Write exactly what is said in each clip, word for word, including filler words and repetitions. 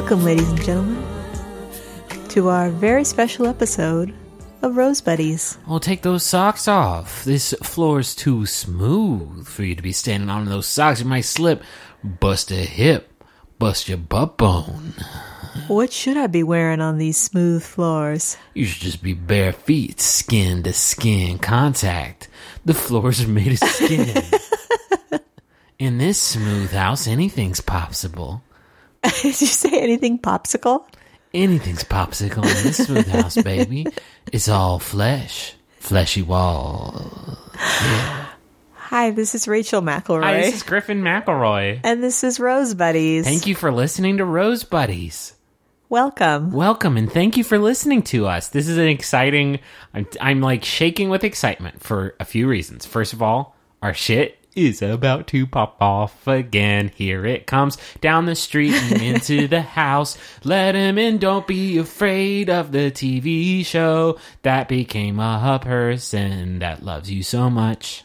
Welcome, ladies and gentlemen, to our very special episode of Rose Buddies. Oh, take those socks off. This floor is too smooth for you to be standing on those socks. You might slip, bust a hip, bust your butt bone. What should I be wearing on these smooth floors? You should just be bare feet, skin to skin contact. The floors are made of skin. In this smooth house, anything's popsicle. Did you say anything popsicle? Anything's popsicle in this smooth house, baby. It's all flesh. Fleshy wall. Yeah. Hi, this is Rachel McElroy. Hi, this is Griffin McElroy. And this is Rose Buddies. Thank you for listening to Rose Buddies. Welcome. Welcome, and thank you for listening to us. This is an exciting... I'm, I'm like shaking with excitement for a few reasons. First of all, our shit is about to pop off again. Here it comes down the street and into the house. Let him in, don't be afraid of the T V show that became a person that loves you so much.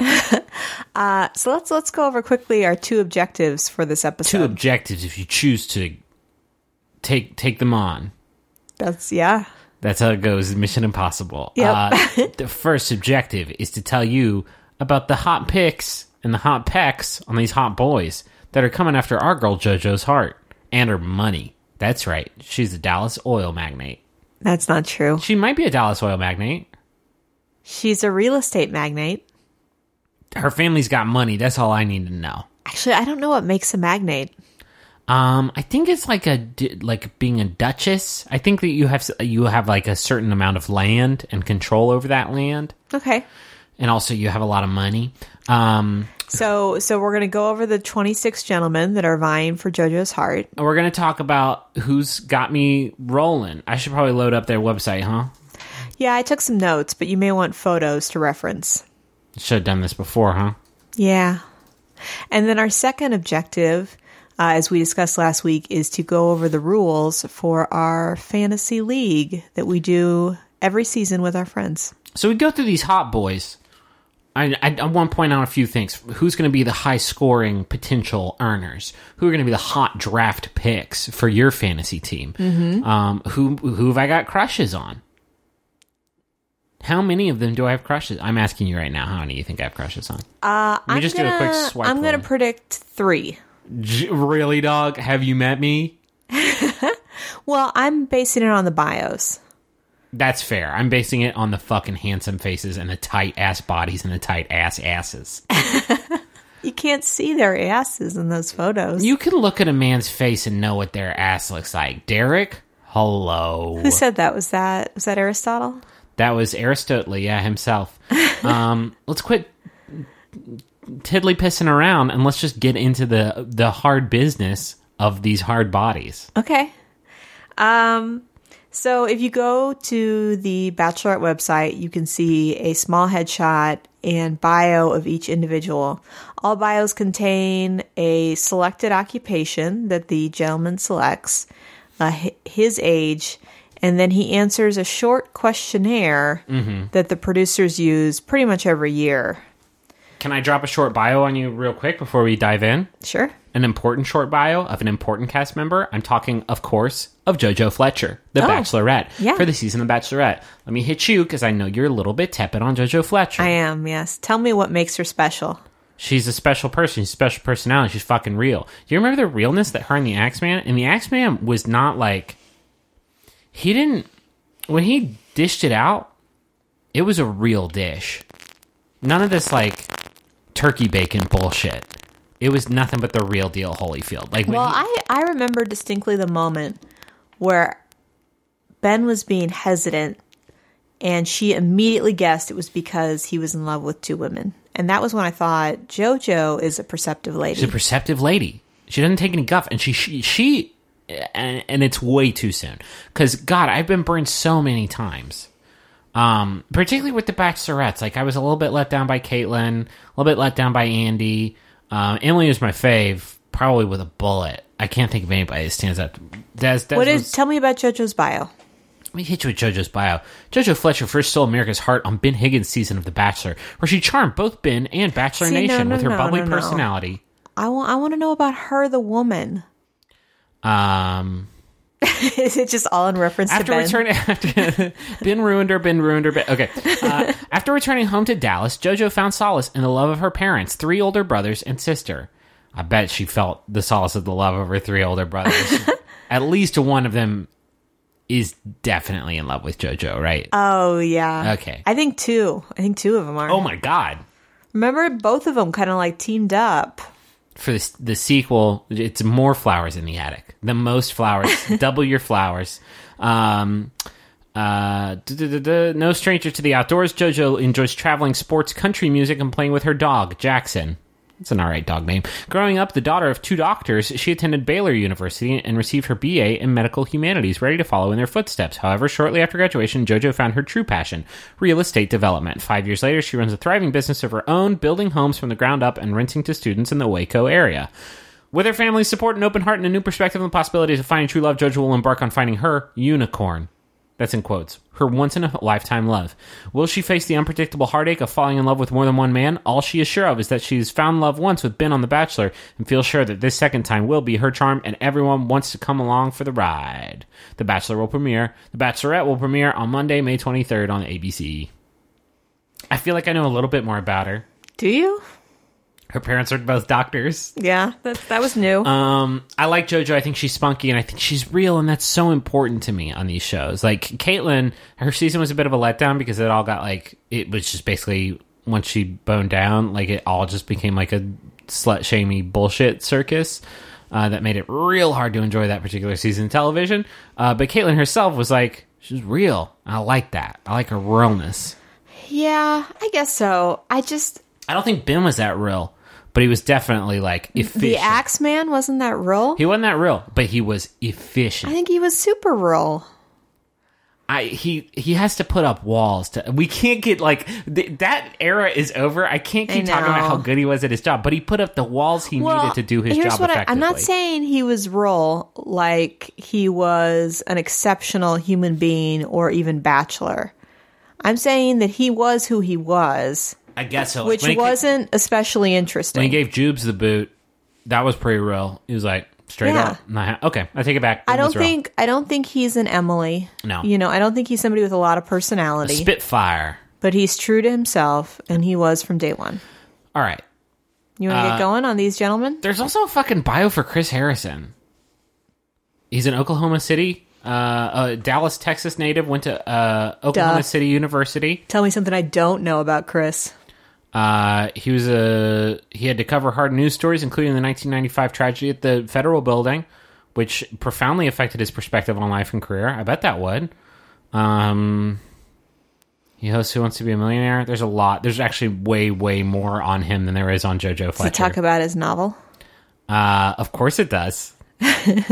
uh, so let's let's go over quickly our two objectives for this episode. Two objectives if you choose to take take them on. That's, yeah. That's how it goes. Mission Impossible. Yep. Uh, the first objective is to tell you about the hot pics and the hot pecs on these hot boys that are coming after our girl JoJo's heart and her money. That's right. She's a Dallas oil magnate. That's not true. She might be a Dallas oil magnate. She's a real estate magnate. Her family's got money. That's all I need to know. Actually, I don't know what makes a magnate. Um, I think it's like a like being a duchess. I think that you have you have like a certain amount of land and control over that land. Okay. And also, you have a lot of money. Um, so, so we're going to go over the twenty-six gentlemen that are vying for JoJo's heart. We're going to talk about who's got me rolling. I should probably load up their website, huh? Yeah, I took some notes, but you may want photos to reference. Should have done this before, huh? Yeah. And then our second objective, uh, as we discussed last week, is to go over the rules for our fantasy league that we do every season with our friends. So we go through these hot boys. I, I, I want to point out a few things. Who's going to be the high-scoring potential earners? Who are going to be the hot draft picks for your fantasy team? Mm-hmm. Um, who who have I got crushes on? How many of them do I have crushes? I'm asking you right now. How many do you think I have crushes on? Uh, Let me I'm just gonna, do a quick swipe. I'm going to predict three. J- really, dog? Have you met me? Well, I'm basing it on the bios. That's fair. I'm basing it on the fucking handsome faces and the tight ass bodies and the tight ass asses. You can't see their asses in those photos. You can look at a man's face and know what their ass looks like. Derek, hello. Who said that? Was that was that Aristotle? That was Aristotle, yeah, himself. um, let's quit tiddly pissing around and let's just get into the the hard business of these hard bodies. Okay. Um. So if you go to the Bachelorette website, you can see a small headshot and bio of each individual. All bios contain a selected occupation that the gentleman selects, uh, his age, and then he answers a short questionnaire mm-hmm. that the producers use pretty much every year. Can I drop a short bio on you real quick before we dive in? Sure. An important short bio of an important cast member. I'm talking, of course, of JoJo Fletcher, the oh, Bachelorette, yeah. for the season of Bachelorette. Let me hit you, because I know you're a little bit tepid on JoJo Fletcher. I am, yes. Tell me what makes her special. She's a special person. She's a special personality. She's fucking real. Do you remember the realness that her and the Axeman? And the Axeman was not like... He didn't... When he dished it out, it was a real dish. None of this, like, turkey bacon bullshit. It was nothing but the real deal Holyfield. Like, well, he, I, I remember distinctly the moment where Ben was being hesitant and she immediately guessed it was because he was in love with two women. And that was when I thought, JoJo is a perceptive lady. She's a perceptive lady. She doesn't take any guff. And she, she, she and, and it's way too soon. Because, God, I've been burned so many times. Um, particularly with the Bachelorettes. Like, I was a little bit let down by Caitlyn, a little bit let down by Andy. Uh, Emily was my fave, probably with a bullet. I can't think of anybody that stands up. Des, Des what is? was, Tell me about JoJo's bio. Let me hit you with JoJo's bio. JoJo Fletcher first stole America's heart on Ben Higgins' season of The Bachelor, where she charmed both Ben and Bachelor See, Nation no, no, with her no, bubbly no, no. personality. I want. I want to know about her, the woman. Um, Is it just all in reference after to Ben? returning, after Ben ruined her, Ben ruined her. Ben, okay. Uh, after returning home to Dallas, JoJo found solace in the love of her parents, three older brothers, and sister. I bet she felt the solace of the love of her three older brothers. At least one of them is definitely in love with JoJo, right? Oh, yeah. Okay. I think two. I think two of them are. Oh my god. Remember, both of them kind of like teamed up. For this, the sequel, it's more flowers in the attic. The most flowers. Double your flowers. Um, uh, duh, duh, duh, duh. No stranger to the outdoors, JoJo enjoys traveling, sports, country music, and playing with her dog, Jackson. It's an alright dog name. Growing up the daughter of two doctors, she attended Baylor University and received her B A in medical humanities, ready to follow in their footsteps. However, shortly after graduation, JoJo found her true passion, real estate development. Five years later, she runs a thriving business of her own, building homes from the ground up and renting to students in the Waco area. With her family's support, an open heart, and a new perspective on the possibilities of finding true love, JoJo will embark on finding her unicorn. That's in quotes. Her once-in-a-lifetime love. Will she face the unpredictable heartache of falling in love with more than one man? All she is sure of is that she's found love once with Ben on The Bachelor and feels sure that this second time will be her charm and everyone wants to come along for the ride. The Bachelor will premiere. The Bachelorette will premiere on Monday, May twenty-third on A B C. I feel like I know a little bit more about her. Do you? Her parents are both doctors. Yeah, that, that was new. Um, I like JoJo. I think she's spunky, and I think she's real, and that's so important to me on these shows. Like, Caitlyn, her season was a bit of a letdown because it all got, like, it was just basically, once she boned down, like, it all just became, like, a slut-shamey bullshit circus uh, that made it real hard to enjoy that particular season of television. Uh, but Caitlyn herself was, like, she's real. I like that. I like her realness. Yeah, I guess so. I just... I don't think Ben was that real. But he was definitely, like, efficient. The Axeman, wasn't that real? He wasn't that real, but he was efficient. I think he was super real. I he he has to put up walls. To We can't get, like, th- that era is over. I can't keep I talking about know. how good he was at his job. But he put up the walls he Well, needed to do his here's job what I, effectively. I'm not saying he was real, like he was an exceptional human being or even bachelor. I'm saying that he was who he was. I guess so. Which When he- wasn't especially interesting. When he gave Jubes the boot, that was pretty real. He was like, straight Yeah. up. Nah, okay, I take it back. I It don't was real. think I don't think he's an Emily. No. You know, I don't think he's somebody with a lot of A personality. Spitfire. But he's true to himself, and he was from day one. All right. You want to Uh, get going on these gentlemen? There's also a fucking bio for Chris Harrison. He's in Oklahoma City. Uh, a Dallas, Texas native, went to uh, Oklahoma Duh. City University. Tell me something I don't know about Chris. Uh, he was a he had to cover hard news stories, including the nineteen ninety-five tragedy at the Federal Building, which profoundly affected his perspective on life and career. I bet that would. Um, he hosts Who Wants to Be a Millionaire. There's a lot. There's actually way, way more on him than there is on JoJo Does Fletcher. he talk about his novel? uh, of course it does. Okay.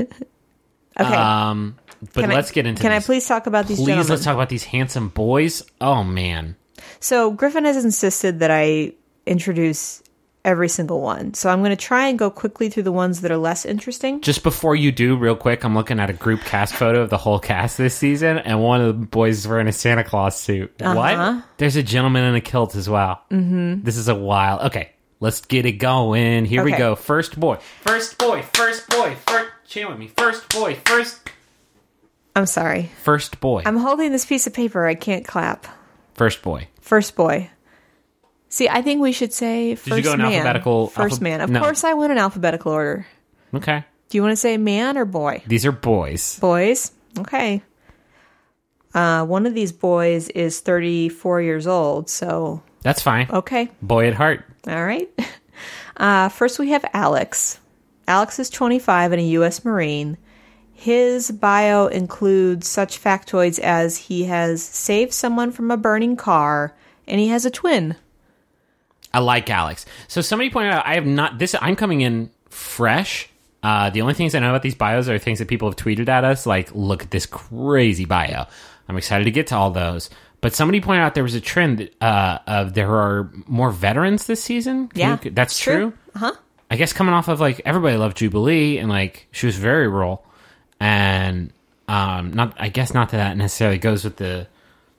Um, but Can let's I, get into. Can these. I please talk about these Please, gentlemen? let's talk about these handsome boys. Oh man. So Griffin has insisted that I introduce every single one. So I'm going to try and go quickly through the ones that are less interesting. Just before you do, real quick, I'm looking at a group cast photo of the whole cast this season, and one of the boys is wearing a Santa Claus suit. Uh-huh. What? There's a gentleman in a kilt as well. Mm-hmm. This is a wild. Okay, let's get it going. Here we Okay. go. First boy. First boy. First boy. First. Chant with me. First boy. First. I'm sorry. First boy. I'm holding this piece of paper. I can't clap. First boy. First boy. See, I think we should say first you go in man. alphabetical- First alpha- man. Of no. course I went in alphabetical order. Okay. Do you want to say man or boy? These are boys. Boys. Okay. Uh, one of these boys is thirty-four years old, so That's fine. okay. Boy at heart. All right. Uh, first, we have Alex. Alex is twenty-five and a U S Marine. His bio includes such factoids as he has saved someone from a burning car and he has a twin. I like Alex. So somebody pointed out, I have not, this, I'm coming in fresh. Uh, the only things I know about these bios are things that people have tweeted at us, like, look at this crazy bio. I'm excited to get to all those. But somebody pointed out there was a trend uh, of there are more veterans this season. Can Yeah, you- that's true. true. Uh-huh. I guess coming off of, like, everybody loved Jubilee, and, like, she was very rural. And, um, not, I guess not that that necessarily goes with the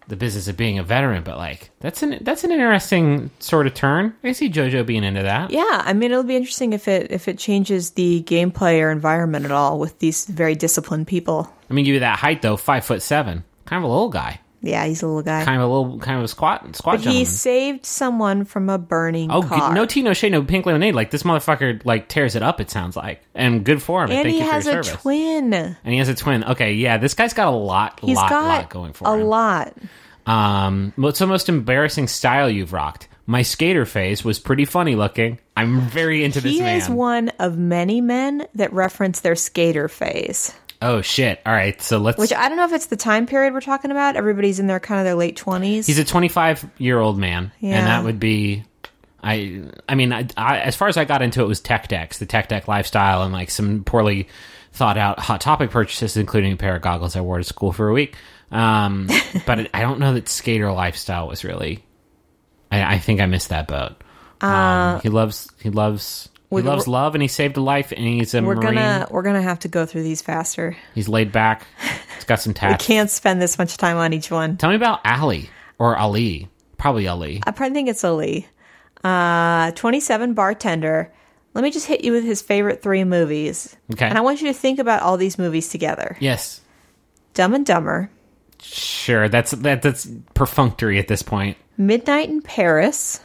the business of being a veteran, but like that's an that's an interesting sort of turn. I see JoJo being into that. Yeah, I mean, it'll be interesting if it if it changes the gameplay or environment at all with these very disciplined people. I mean, give you that height though, five foot seven, kind of a little guy. Yeah, he's a little guy. Kind of a little, kind of a squat, squat but gentleman. He saved someone from a burning oh, car. Oh, no tea, no shade, no pink lemonade. Like, this motherfucker, like, tears it up, it sounds like. And good for him. And Thank he you for has your a service. twin. And he has a twin. Okay, yeah, this guy's got a lot, He's lot, got lot going for a him. A lot. Um, what's the most embarrassing style you've rocked? My skater phase was pretty funny looking. I'm very into this he man. He is one of many men that reference their skater phase. Oh, shit. All right, so let's... Which I don't know if it's the time period we're talking about. Everybody's in their kind of their late twenties. He's a twenty-five-year-old man, yeah. and that would be... I I mean, I, I, as far as I got into it, was tech decks, the tech deck lifestyle, and like some poorly thought-out Hot Topic purchases, including a pair of goggles I wore to school for a week. Um, but it, I don't know that skater lifestyle was really... I, I think I missed that boat. Um, uh, he loves... He loves... He loves love, and he saved a life, and he's a we're Marine. Gonna, we're going to have to go through these faster. He's laid back. He's got some tats. We can't spend this much time on each one. Tell me about Ali, or Ali. Probably Ali. I probably think it's Ali. Uh, twenty-seven, bartender. Let me just hit you with his favorite three movies. Okay. And I want you to think about all these movies together. Yes. Dumb and Dumber. Sure, that's that, that's perfunctory at this point. Midnight in Paris.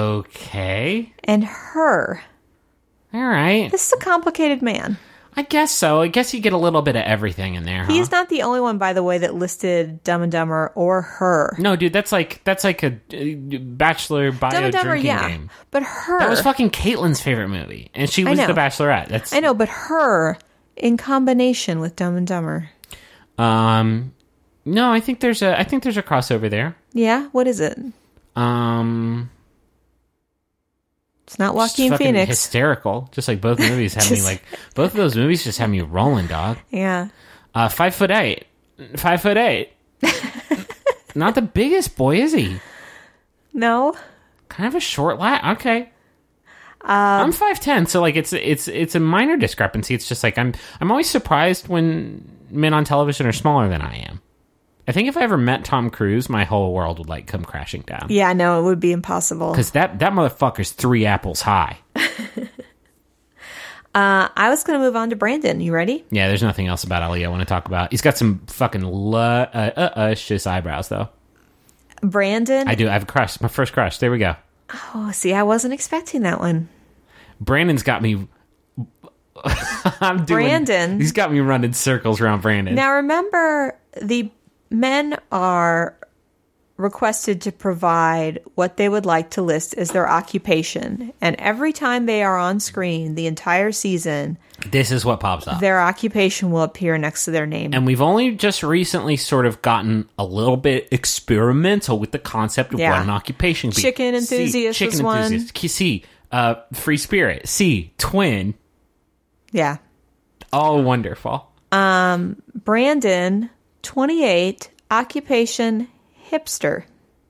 Okay. And Her. All right. This is a complicated man. I guess so. I guess you get a little bit of everything in there, huh? He's not the only one, by the way, that listed Dumb and Dumber or Her. No, dude, that's like that's like a uh, Bachelor bio Dumb and Dumber, drinking yeah. game. But Her... That was fucking Caitlin's favorite movie, and she was the Bachelorette. That's I know, but Her in combination with Dumb and Dumber. Um, no, I think there's a I think there's a crossover there. Yeah, what is it? Um. It's not Joaquin Phoenix. Hysterical. Just like both movies had me like both of those movies just had me rolling, dog. Yeah. Uh, five foot eight. Five foot eight. Not the biggest boy, is he? No. Kind of a short lad. Okay. Um, I'm five ten, so like it's it's it's a minor discrepancy. It's just like I'm I'm always surprised when men on television are smaller than I am. I think if I ever met Tom Cruise, my whole world would like come crashing down. Yeah, no, it would be impossible. Because that, that motherfucker's three apples high. uh, I was going to move on to Brandon. You ready? Yeah, there's nothing else about Ali I want to talk about. He's got some fucking lu- uh, uh, uh, shiz eyebrows, though. Brandon? I do. I have a crush. My first crush. There we go. Oh, see, I wasn't expecting that one. Brandon's got me... I'm doing, Brandon. He's got me running circles around Brandon. Now, remember, the men are requested to provide what they would like to list as their occupation. And every time they are on screen, the entire season, this is what pops up. Their occupation will appear next to their name. And we've only just recently sort of gotten a little bit experimental with the concept of yeah. what an occupation be. Chicken enthusiast C, was chicken one. Enthusiast. C, uh, free spirit. C, twin. Yeah. All wonderful. Um, Brandon... twenty-eight, occupation, hipster.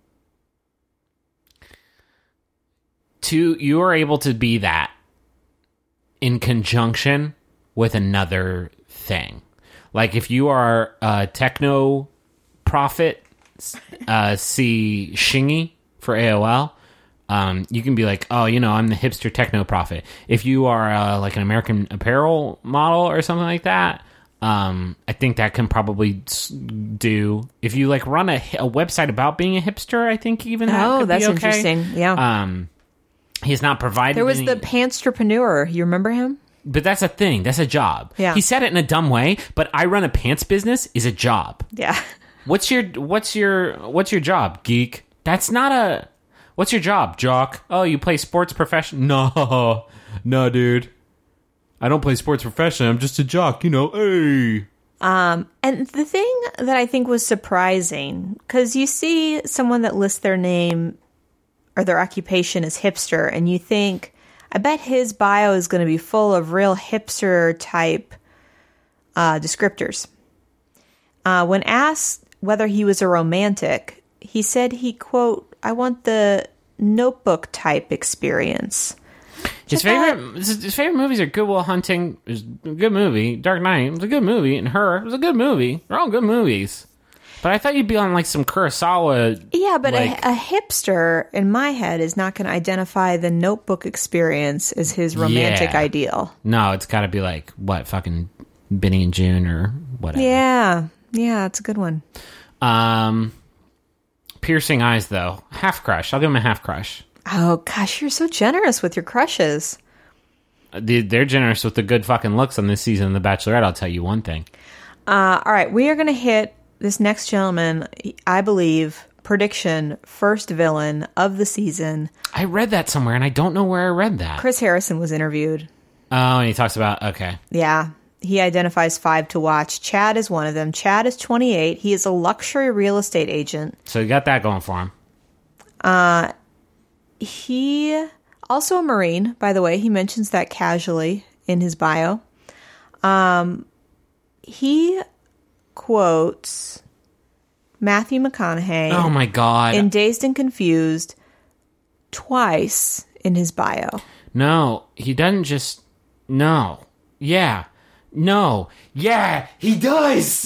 To, you are able to be that in conjunction with another thing. Like if you are a techno prophet, uh, see Shingy for A O L, um, you can be like, oh, you know, I'm the hipster techno prophet. If you are uh, like an American Apparel model or something like that, Um, I think that can probably do if you like run a, a website about being a hipster. I think even that oh, could that's be okay. interesting. Yeah. Um, he's not provided. There was any, the pantstrepreneur. You remember him? But that's a thing. That's a job. Yeah. He said it in a dumb way, but I run a pants business is a job. Yeah. What's your what's your what's your job, geek? That's not a. What's your job, jock? Oh, you play sports profession? No, no, dude. I don't play sports professionally. I'm just a jock, you know. Hey. Um, and the thing that I think was surprising, because you see someone that lists their name or their occupation as hipster, and you think, I bet his bio is going to be full of real hipster type uh, descriptors. Uh, when asked whether he was a romantic, he said he, quote, I want the Notebook type experience. His favorite, his favorite movies are Good Will Hunting. It was a good movie. Dark Knight was a good movie, and Her was a good movie. They're all good movies. But I thought you'd be on like some Kurosawa. Yeah, but like, a, a hipster in my head is not going to identify the Notebook experience as his romantic yeah. ideal. No, it's got to be like, what, fucking Benny and June or whatever. Yeah. Yeah, it's a good one. Um, Piercing Eyes, though. Half crush. I'll give him a half crush. Oh, gosh, you're so generous with your crushes. They're generous with the good fucking looks on this season of The Bachelorette, I'll tell you one thing. Uh, all right, we are going to hit this next gentleman, I believe, prediction, first villain of the season. I read that somewhere, and I don't know where I read that. Chris Harrison was interviewed. Oh, and he talks about, okay. Yeah, he identifies five to watch. Chad is one of them. Chad is twenty-eight. He is a luxury real estate agent. So you got that going for him. Uh, he... Also a Marine, by the way. He mentions that casually in his bio. Um, he quotes Matthew McConaughey. Oh, my God. In Dazed and Confused twice in his bio. No, he doesn't just... No. Yeah. No. Yeah, he does!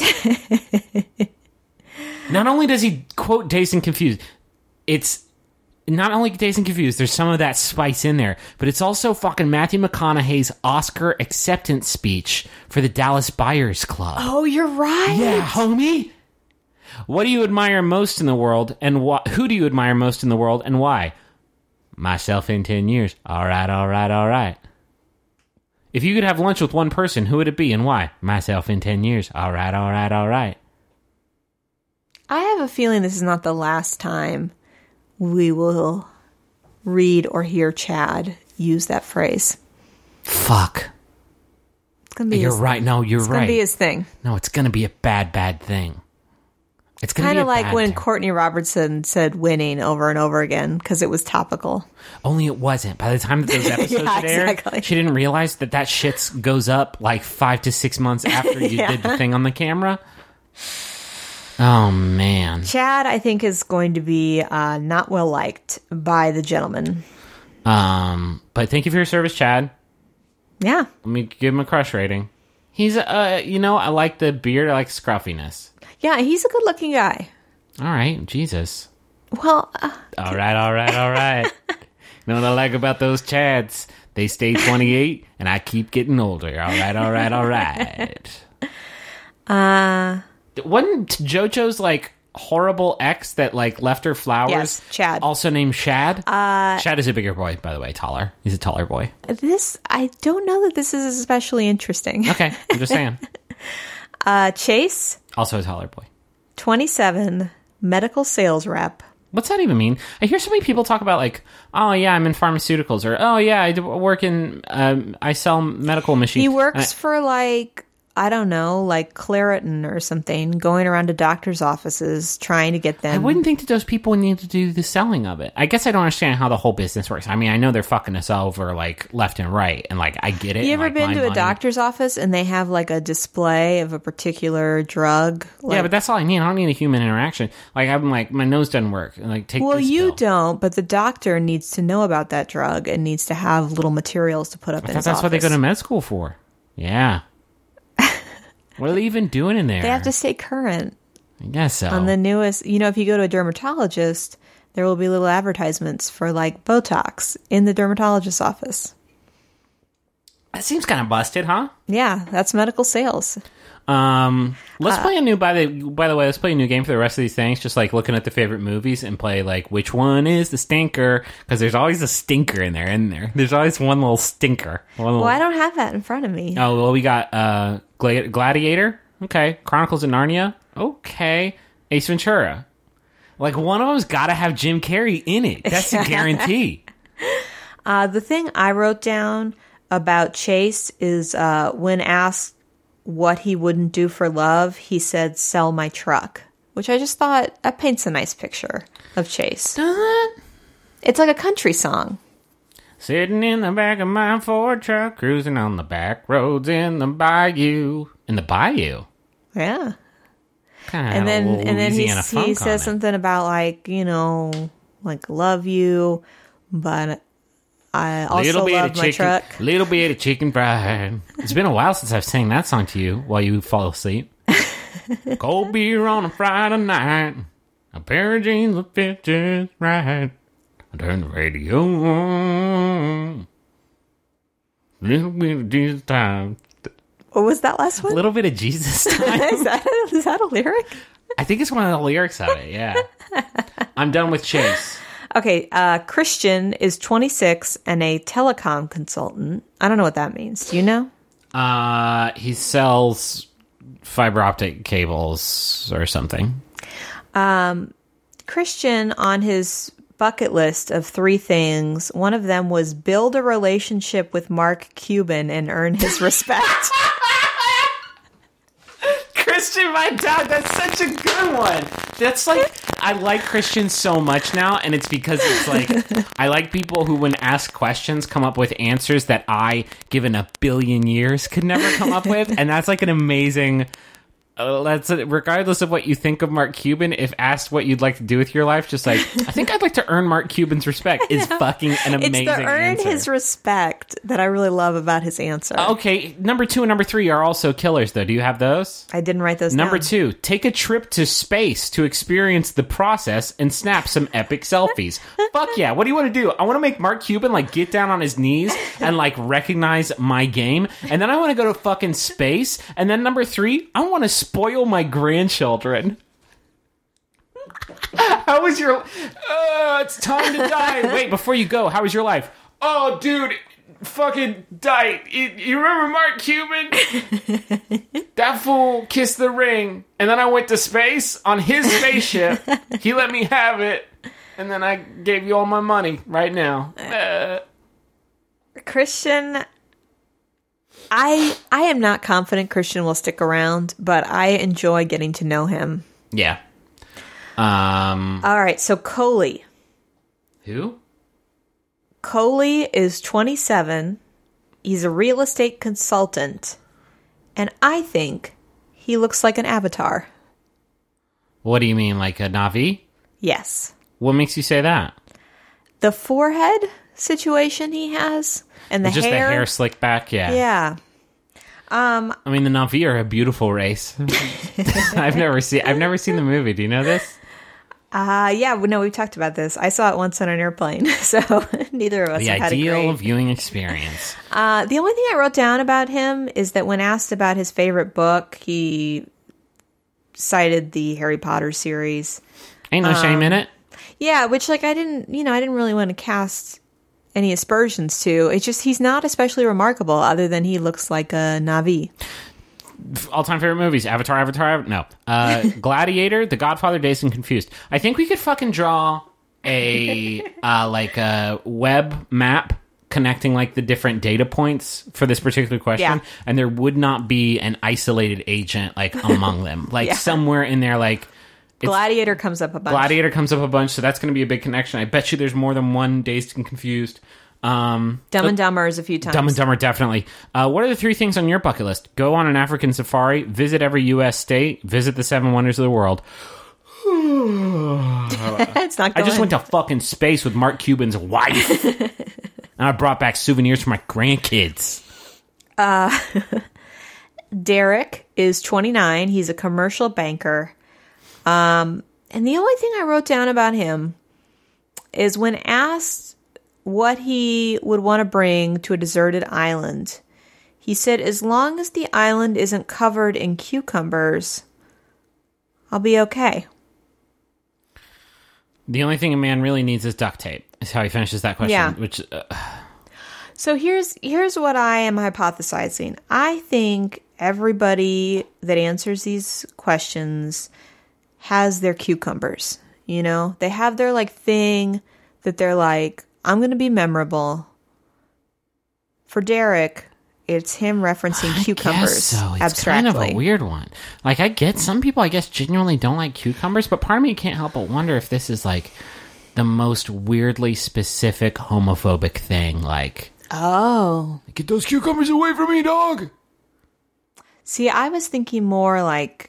Not only does he quote Dazed and Confused, it's... Not only Dazed and Confused, there's some of that spice in there, but it's also fucking Matthew McConaughey's Oscar acceptance speech for the Dallas Buyers Club. Oh, you're right. Yeah, homie. What do you admire most in the world, and wh- who do you admire most in the world, and why? Myself in ten years. All right, all right, all right. If you could have lunch with one person, who would it be, and why? Myself in ten years. All right, all right, all right. I have a feeling this is not the last time we will read or hear Chad use that phrase. Fuck. It's gonna be. You're his, right. No, you're it's right. It's gonna be his thing. No, it's gonna be a bad, bad thing. It's gonna kind be of like bad when thing. Courtney Robertson said "winning" over and over again because it was topical. Only it wasn't. By the time that those episodes yeah, would air, exactly. she didn't realize that that shit goes up like five to six months after you yeah. did the thing on the camera. Oh, man. Chad, I think, is going to be uh, not well liked by the gentleman. Um, but thank you for your service, Chad. Yeah. Let me give him a crush rating. He's, uh, you know, I like the beard. I like scruffiness. Yeah, he's a good-looking guy. All right. Jesus. Well. Uh, all right, all right, all right. You know what I like about those Chads? They stay twenty-eight, and I keep getting older. All right, all right, all right. Uh... Wasn't JoJo's like horrible ex that like left her flowers? Yes, Chad. Also named Shad. Uh, Shad is a bigger boy, by the way, taller. He's a taller boy. This I don't know that this is especially interesting. Okay, I'm just saying. uh, Chase, also a taller boy. twenty-seven, medical sales rep. What's that even mean? I hear so many people talk about like, oh yeah, I'm in pharmaceuticals, or oh yeah, I do work in, um, I sell medical machines. He works I, for like. I don't know, like Claritin or something, going around to doctors' offices trying to get them. I wouldn't think that those people need to do the selling of it. I guess I don't understand how the whole business works. I mean, I know they're fucking us over like left and right, and like I get it. You ever like, been to a money. doctor's office and they have like a display of a particular drug? Like, yeah, but that's all I need. I don't need a human interaction. Like I'm like my nose doesn't work, and like take. Well, this you pill. don't, but the doctor needs to know about that drug and needs to have little materials to put up I in thought his that's office. what they go to med school for. Yeah. What are they even doing in there? They have to stay current I guess so. on the newest. You know, if you go to a dermatologist, there will be little advertisements for like Botox in the dermatologist's office. That seems kind of busted, huh? Yeah, that's medical sales. Um, let's Uh, play a new. By the by the way, let's play a new game for the rest of these things. Just like looking at the favorite movies and play like which one is the stinker, because there's always a stinker in there. In there, there's always one little stinker. One little... Well, I don't have that in front of me. Oh well, we got uh Gla- Gladiator. Okay, Chronicles of Narnia. Okay, Ace Ventura. Like one of them's got to have Jim Carrey in it. That's a guarantee. Uh, the thing I wrote down about Chase is uh, when asked what he wouldn't do for love, he said, "Sell my truck," which I just thought that paints a nice picture of Chase. Does it? It's like a country song. Sitting in the back of my Ford truck, cruising on the back roads in the bayou. In the bayou? Yeah. Kind of And then and then he, Louisiana he funk on says it. something about like, you know, like love you, but I also Little bit love of my chicken, truck. little bit of chicken fried. It's been a while since I've sang that song to you while you fall asleep. Cold beer on a Friday night. A pair of jeans that fit just right. I turn the radio on. Little bit of Jesus time. What was that last A one? little bit of Jesus time. is, that a, is that a lyric? I think it's one of the lyrics of it, yeah. I'm done with Chase. Okay, uh, Christian is twenty-six and a telecom consultant. I don't know what that means. Do you know? Uh, he sells fiber optic cables or something. Um, Christian, on his bucket list of three things, one of them was build a relationship with Mark Cuban and earn his respect. Christian, my dad, that's such a good one. That's like, I like Christian so much now, and it's because it's like, I like people who, when asked questions, come up with answers that I, given a billion years, could never come up with, and that's like an amazing... Uh, that's it. Regardless of what you think of Mark Cuban, if asked what you'd like to do with your life, just like, I think I'd like to earn Mark Cuban's respect is fucking an amazing It's the earn answer. his respect that I really love about his answer. Okay, number two and number three are also killers, though. Do you have those? I didn't write those Number down. two, take a trip to space to experience the process and snap some epic selfies. Fuck yeah. What do you want to do? I want to make Mark Cuban, like, get down on his knees and, like, recognize my game. And then I want to go to fucking space. And then number three, I want to spoil my grandchildren. How was your... Uh, it's time to die. Wait, before you go, how was your life? Oh, dude, fucking died. You, you remember Mark Cuban? That fool kissed the ring. And then I went to space on his spaceship. He let me have it. And then I gave you all my money right now. Uh. Christian... I I am not confident Christian will stick around, but I enjoy getting to know him. Yeah. Um. All right, so Coley. Who? Coley is twenty-seven. He's a real estate consultant. And I think he looks like an avatar. What do you mean, like a Na'vi? Yes. What makes you say that? The forehead situation he has and the Just hair. the hair slicked back, yeah. Yeah. Um, I mean, the Na'vi are a beautiful race. I've never seen. I've never seen the movie. Do you know this? Uh, yeah, no, we've talked about this. I saw it once on an airplane, so neither of us The have had a ideal great... viewing experience. Uh, the only thing I wrote down about him is that when asked about his favorite book, he cited the Harry Potter series. Ain't no um, shame in it. Yeah, which, like, I didn't, you know, I didn't really want to cast any aspersions to. It's just he's not especially remarkable other than he looks like a Na'vi. All-time favorite movies: Avatar, Avatar, Avatar no, uh, Gladiator, The Godfather, Dazed and Confused. I think we could fucking draw a uh, like a web map connecting like the different data points for this particular question, yeah. and there would not be an isolated agent like among them, like yeah. somewhere in there, like. Gladiator comes up a bunch. Gladiator comes up a bunch, so that's going to be a big connection. I bet you there's more than one Dazed and Confused. Um, Dumb and Dumber is a few times. Dumb and Dumber, definitely. Uh, what are the three things on your bucket list? Go on an African safari, visit every U S state, visit the seven wonders of the world. It's not going. I just went to fucking space with Mark Cuban's wife. And I brought back souvenirs for my grandkids. Uh, Derek is twenty-nine. He's a commercial banker. Um, and the only thing I wrote down about him is when asked what he would want to bring to a deserted island, he said, as long as the island isn't covered in cucumbers, I'll be okay. The only thing a man really needs is duct tape, is how he finishes that question. Yeah. Which, uh, so here's here's what I am hypothesizing. I think everybody that answers these questions has their cucumbers, you know? They have their, like, thing that they're like, I'm going to be memorable. For Derek, it's him referencing cucumbers I guess so. It's abstractly. kind of a weird one. Like, I get some people, I guess, genuinely don't like cucumbers, but part of me can't help but wonder if this is, like, the most weirdly specific homophobic thing. Like, oh. Get those cucumbers away from me, dog! See, I was thinking more like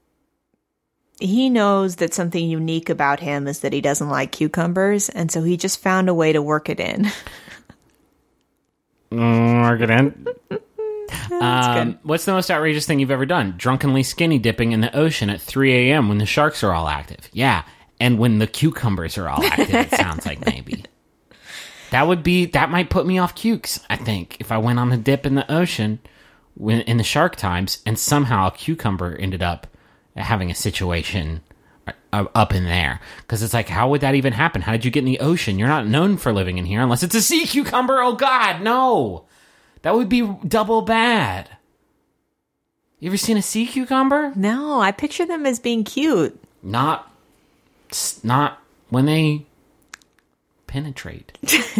he knows that something unique about him is that he doesn't like cucumbers, and so he just found a way to work it in. Work it in? Um, what's the most outrageous thing you've ever done? Drunkenly skinny dipping in the ocean at three a.m. when the sharks are all active. Yeah, and when the cucumbers are all active, it sounds like maybe. That would be, that might put me off cukes, I think, if I went on a dip in the ocean when, in the shark times, and somehow a cucumber ended up having a situation up in there. Because it's like, how would that even happen? How did you get in the ocean? You're not known for living in here unless it's a sea cucumber. Oh, God, no. That would be double bad. You ever seen a sea cucumber? No, I picture them as being cute. Not, not when they penetrate.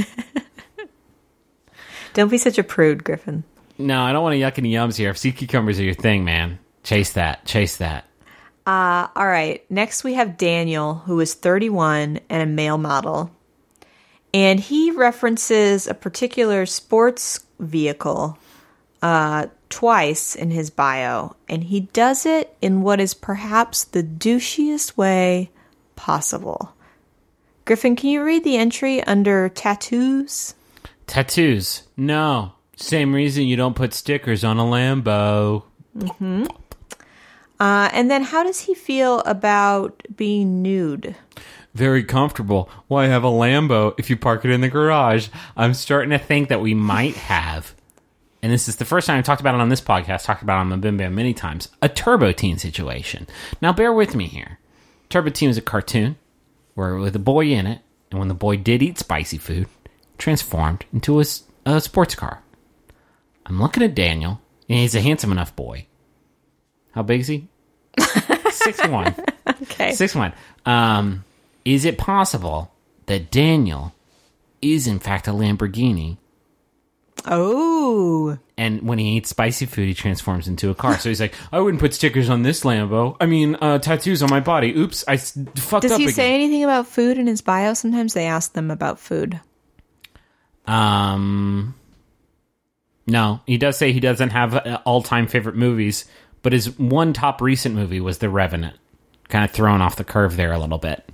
Don't be such a prude, Griffin. No, I don't want to yuck any yums here. If sea cucumbers are your thing, man, chase that. Chase that. Uh, all right. Next, we have Daniel, who is thirty-one and a male model. And he references a particular sports vehicle uh, twice in his bio. And he does it in what is perhaps the douchiest way possible. Griffin, can you read the entry under tattoos? Tattoos. No. Same reason you don't put stickers on a Lambo. Mm-hmm. Uh, and then how does he feel about being nude? Very comfortable. Why have a Lambo if you park it in the garage? I'm starting to think that we might have, and this is the first time I've talked about it on this podcast, talked about it on the Bim Bam many times, a Turbo Teen situation. Now bear with me here. Turbo Teen is a cartoon where with a boy in it, and when the boy did eat spicy food, transformed into a, a sports car. I'm looking at Daniel, and he's a handsome enough boy. How big is he? six one. Okay. six one. Um, is it possible that Daniel is in fact a Lamborghini? Oh. And when he eats spicy food, he transforms into a car. So he's like, I wouldn't put stickers on this Lambo. I mean, uh, tattoos on my body. Oops, I s- fucked Does up he again. say anything about food in his bio? Sometimes they ask them about food. Um, no, he does say he doesn't have uh, all-time favorite movies, but his one top recent movie was The Revenant. Kind of thrown off the curve there a little bit.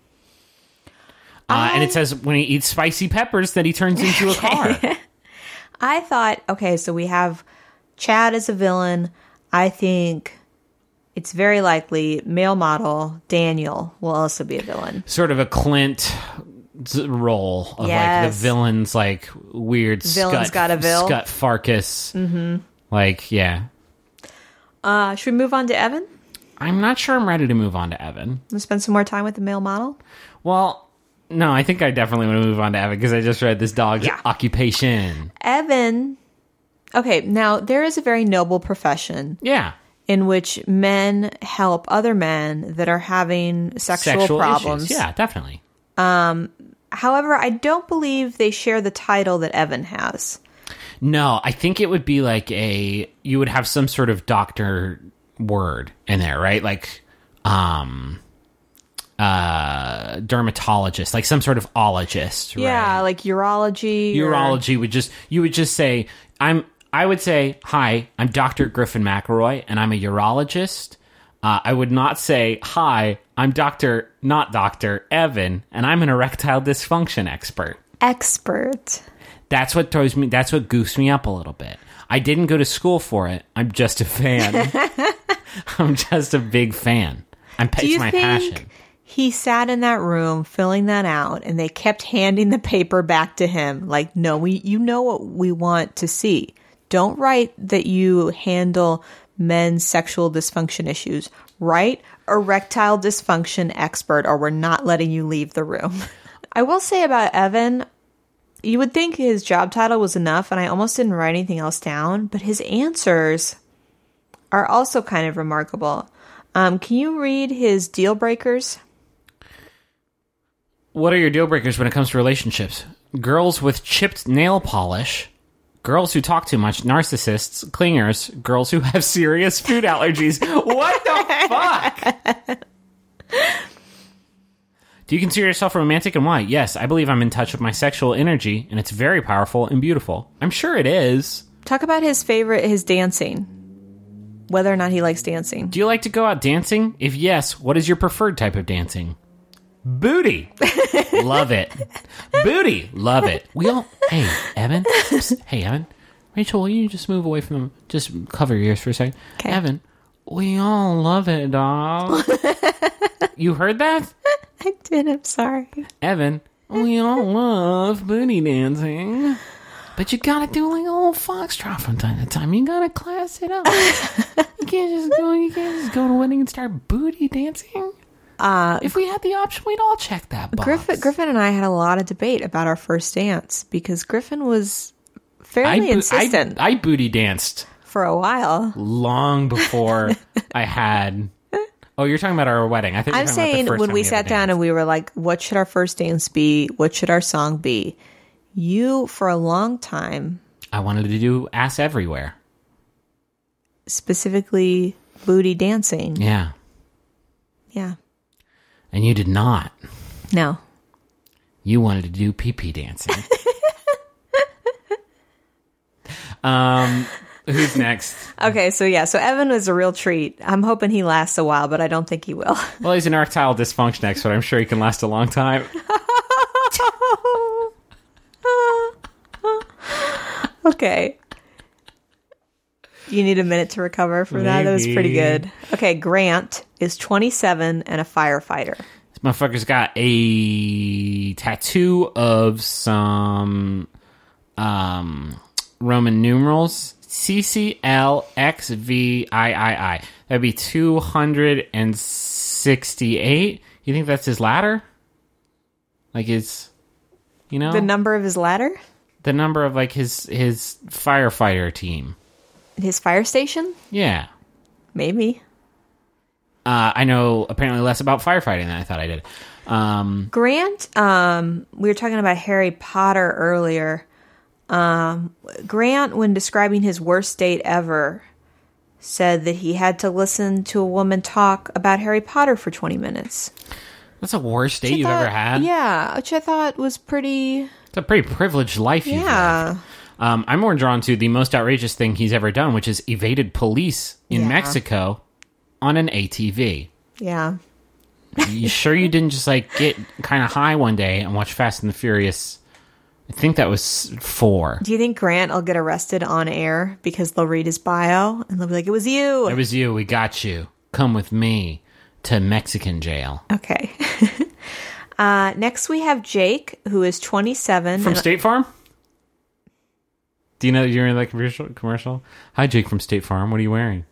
Uh, I... And it says when he eats spicy peppers that he turns into a car. I thought, okay, so we have Chad as a villain. I think it's very likely male model Daniel will also be a villain. Sort of a Clint role of yes. like the villain's like weird Villain's scut, got a vil. Scut Farkas. Mm-hmm. Like, yeah. Uh, should we move on to Evan? I'm not sure I'm ready to move on to Evan. Let's spend some more time with the male model? Well, no, I think I definitely want to move on to Evan because I just read this dog's yeah. occupation. Evan, okay, now there is a very noble profession. Yeah. In which men help other men that are having sexual, sexual problems. Issues. Yeah, definitely. Um, however, I don't believe they share the title that Evan has. No, I think it would be like a, you would have some sort of doctor word in there, right? Like, um... Uh, dermatologist, like some sort of ologist, right? Yeah, like urology. Urology or... would just, you would just say, I'm, I would say, hi, I'm Doctor Griffin McElroy, and I'm a urologist. Uh, I would not say, hi, I'm Doctor, not Doctor Evan, and I'm an erectile dysfunction expert. Expert. That's what throws me, that's what goofs me up a little bit. I didn't go to school for it. I'm just a fan. I'm just a big fan. I'm, it's my passion. He sat in that room filling that out, and they kept handing the paper back to him. Like, no, we, you know what we want to see. Don't write that you handle men's sexual dysfunction issues. Write erectile dysfunction expert, or we're not letting you leave the room. I will say about Evan, you would think his job title was enough, and I almost didn't write anything else down, but his answers are also kind of remarkable. Um, can you read his deal breakers? What are your deal breakers when it comes to relationships? Girls with chipped nail polish, girls who talk too much, narcissists, clingers, girls who have serious food allergies. What the fuck? Do you consider yourself romantic, and why? Yes, I believe I'm in touch with my sexual energy, and it's very powerful and beautiful. I'm sure it is. Talk about his favorite, his dancing. Whether or not he likes dancing. Do you like to go out dancing? If yes, what is your preferred type of dancing? Booty. Love it. Booty. Love it. We all... Hey, Evan. Psst, hey, Evan. Rachel, will you just move away from them? Just cover your ears for a second. Okay. Evan, we all love it, dog. You heard that? I did. I'm sorry. Evan, we all love booty dancing. But you gotta do like a little foxtrot from time to time. You gotta class it up. You can't just go. You can't just go to a wedding and start booty dancing. Uh, If we had the option, we'd all check that box. Griffin, Griffin and I had a lot of debate about our first dance because Griffin was I, fairly bo- insistent I, I booty danced for a while. long before I had. Oh, you're talking about our wedding. I think I'm saying when we sat down and we were like, what should our first dance be? What should our song be? You, for a long time, I wanted to do ass everywhere. specifically booty dancing. Yeah. Yeah. And you did not. No. You wanted to do pee-pee dancing. um, who's next? Okay, so yeah, so Evan was a real treat. I'm hoping he lasts a while, but I don't think he will. Well, he's an erectile dysfunction expert. I'm sure he can last a long time. Okay. You need a minute to recover from that. That was pretty good. Okay, Grant is twenty-seven and a firefighter. This motherfucker's got a tattoo of some um, Roman numerals. C C L X V I I I. That'd be two hundred sixty-eight. You think that's his ladder? Like his, you know? The number of his ladder? The number of like his his firefighter team. His fire station? Yeah. Maybe. Uh, I know apparently less about firefighting than I thought I did. Um, Grant, um, we were talking about Harry Potter earlier. Um, Grant, when describing his worst date ever, said that he had to listen to a woman talk about Harry Potter for twenty minutes. that's the worst date Which I you've thought- ever had. Yeah, which I thought was pretty... It's a pretty privileged life you've Yeah. lived. Um, I'm more drawn to the most outrageous thing he's ever done, which is evaded police in Yeah. Mexico on an A T V. Yeah. You sure you didn't just like get kind of high one day and watch Fast and the Furious? I think that was four. Do you think Grant will get arrested on air because they'll read his bio and they'll be like, it was you? It was you. We got you. Come with me to Mexican jail. Okay. uh, next we have Jake, who is twenty-seven. From and- State Farm? Do you know you're in that commercial? commercial? Hi, Jake from State Farm. What are you wearing?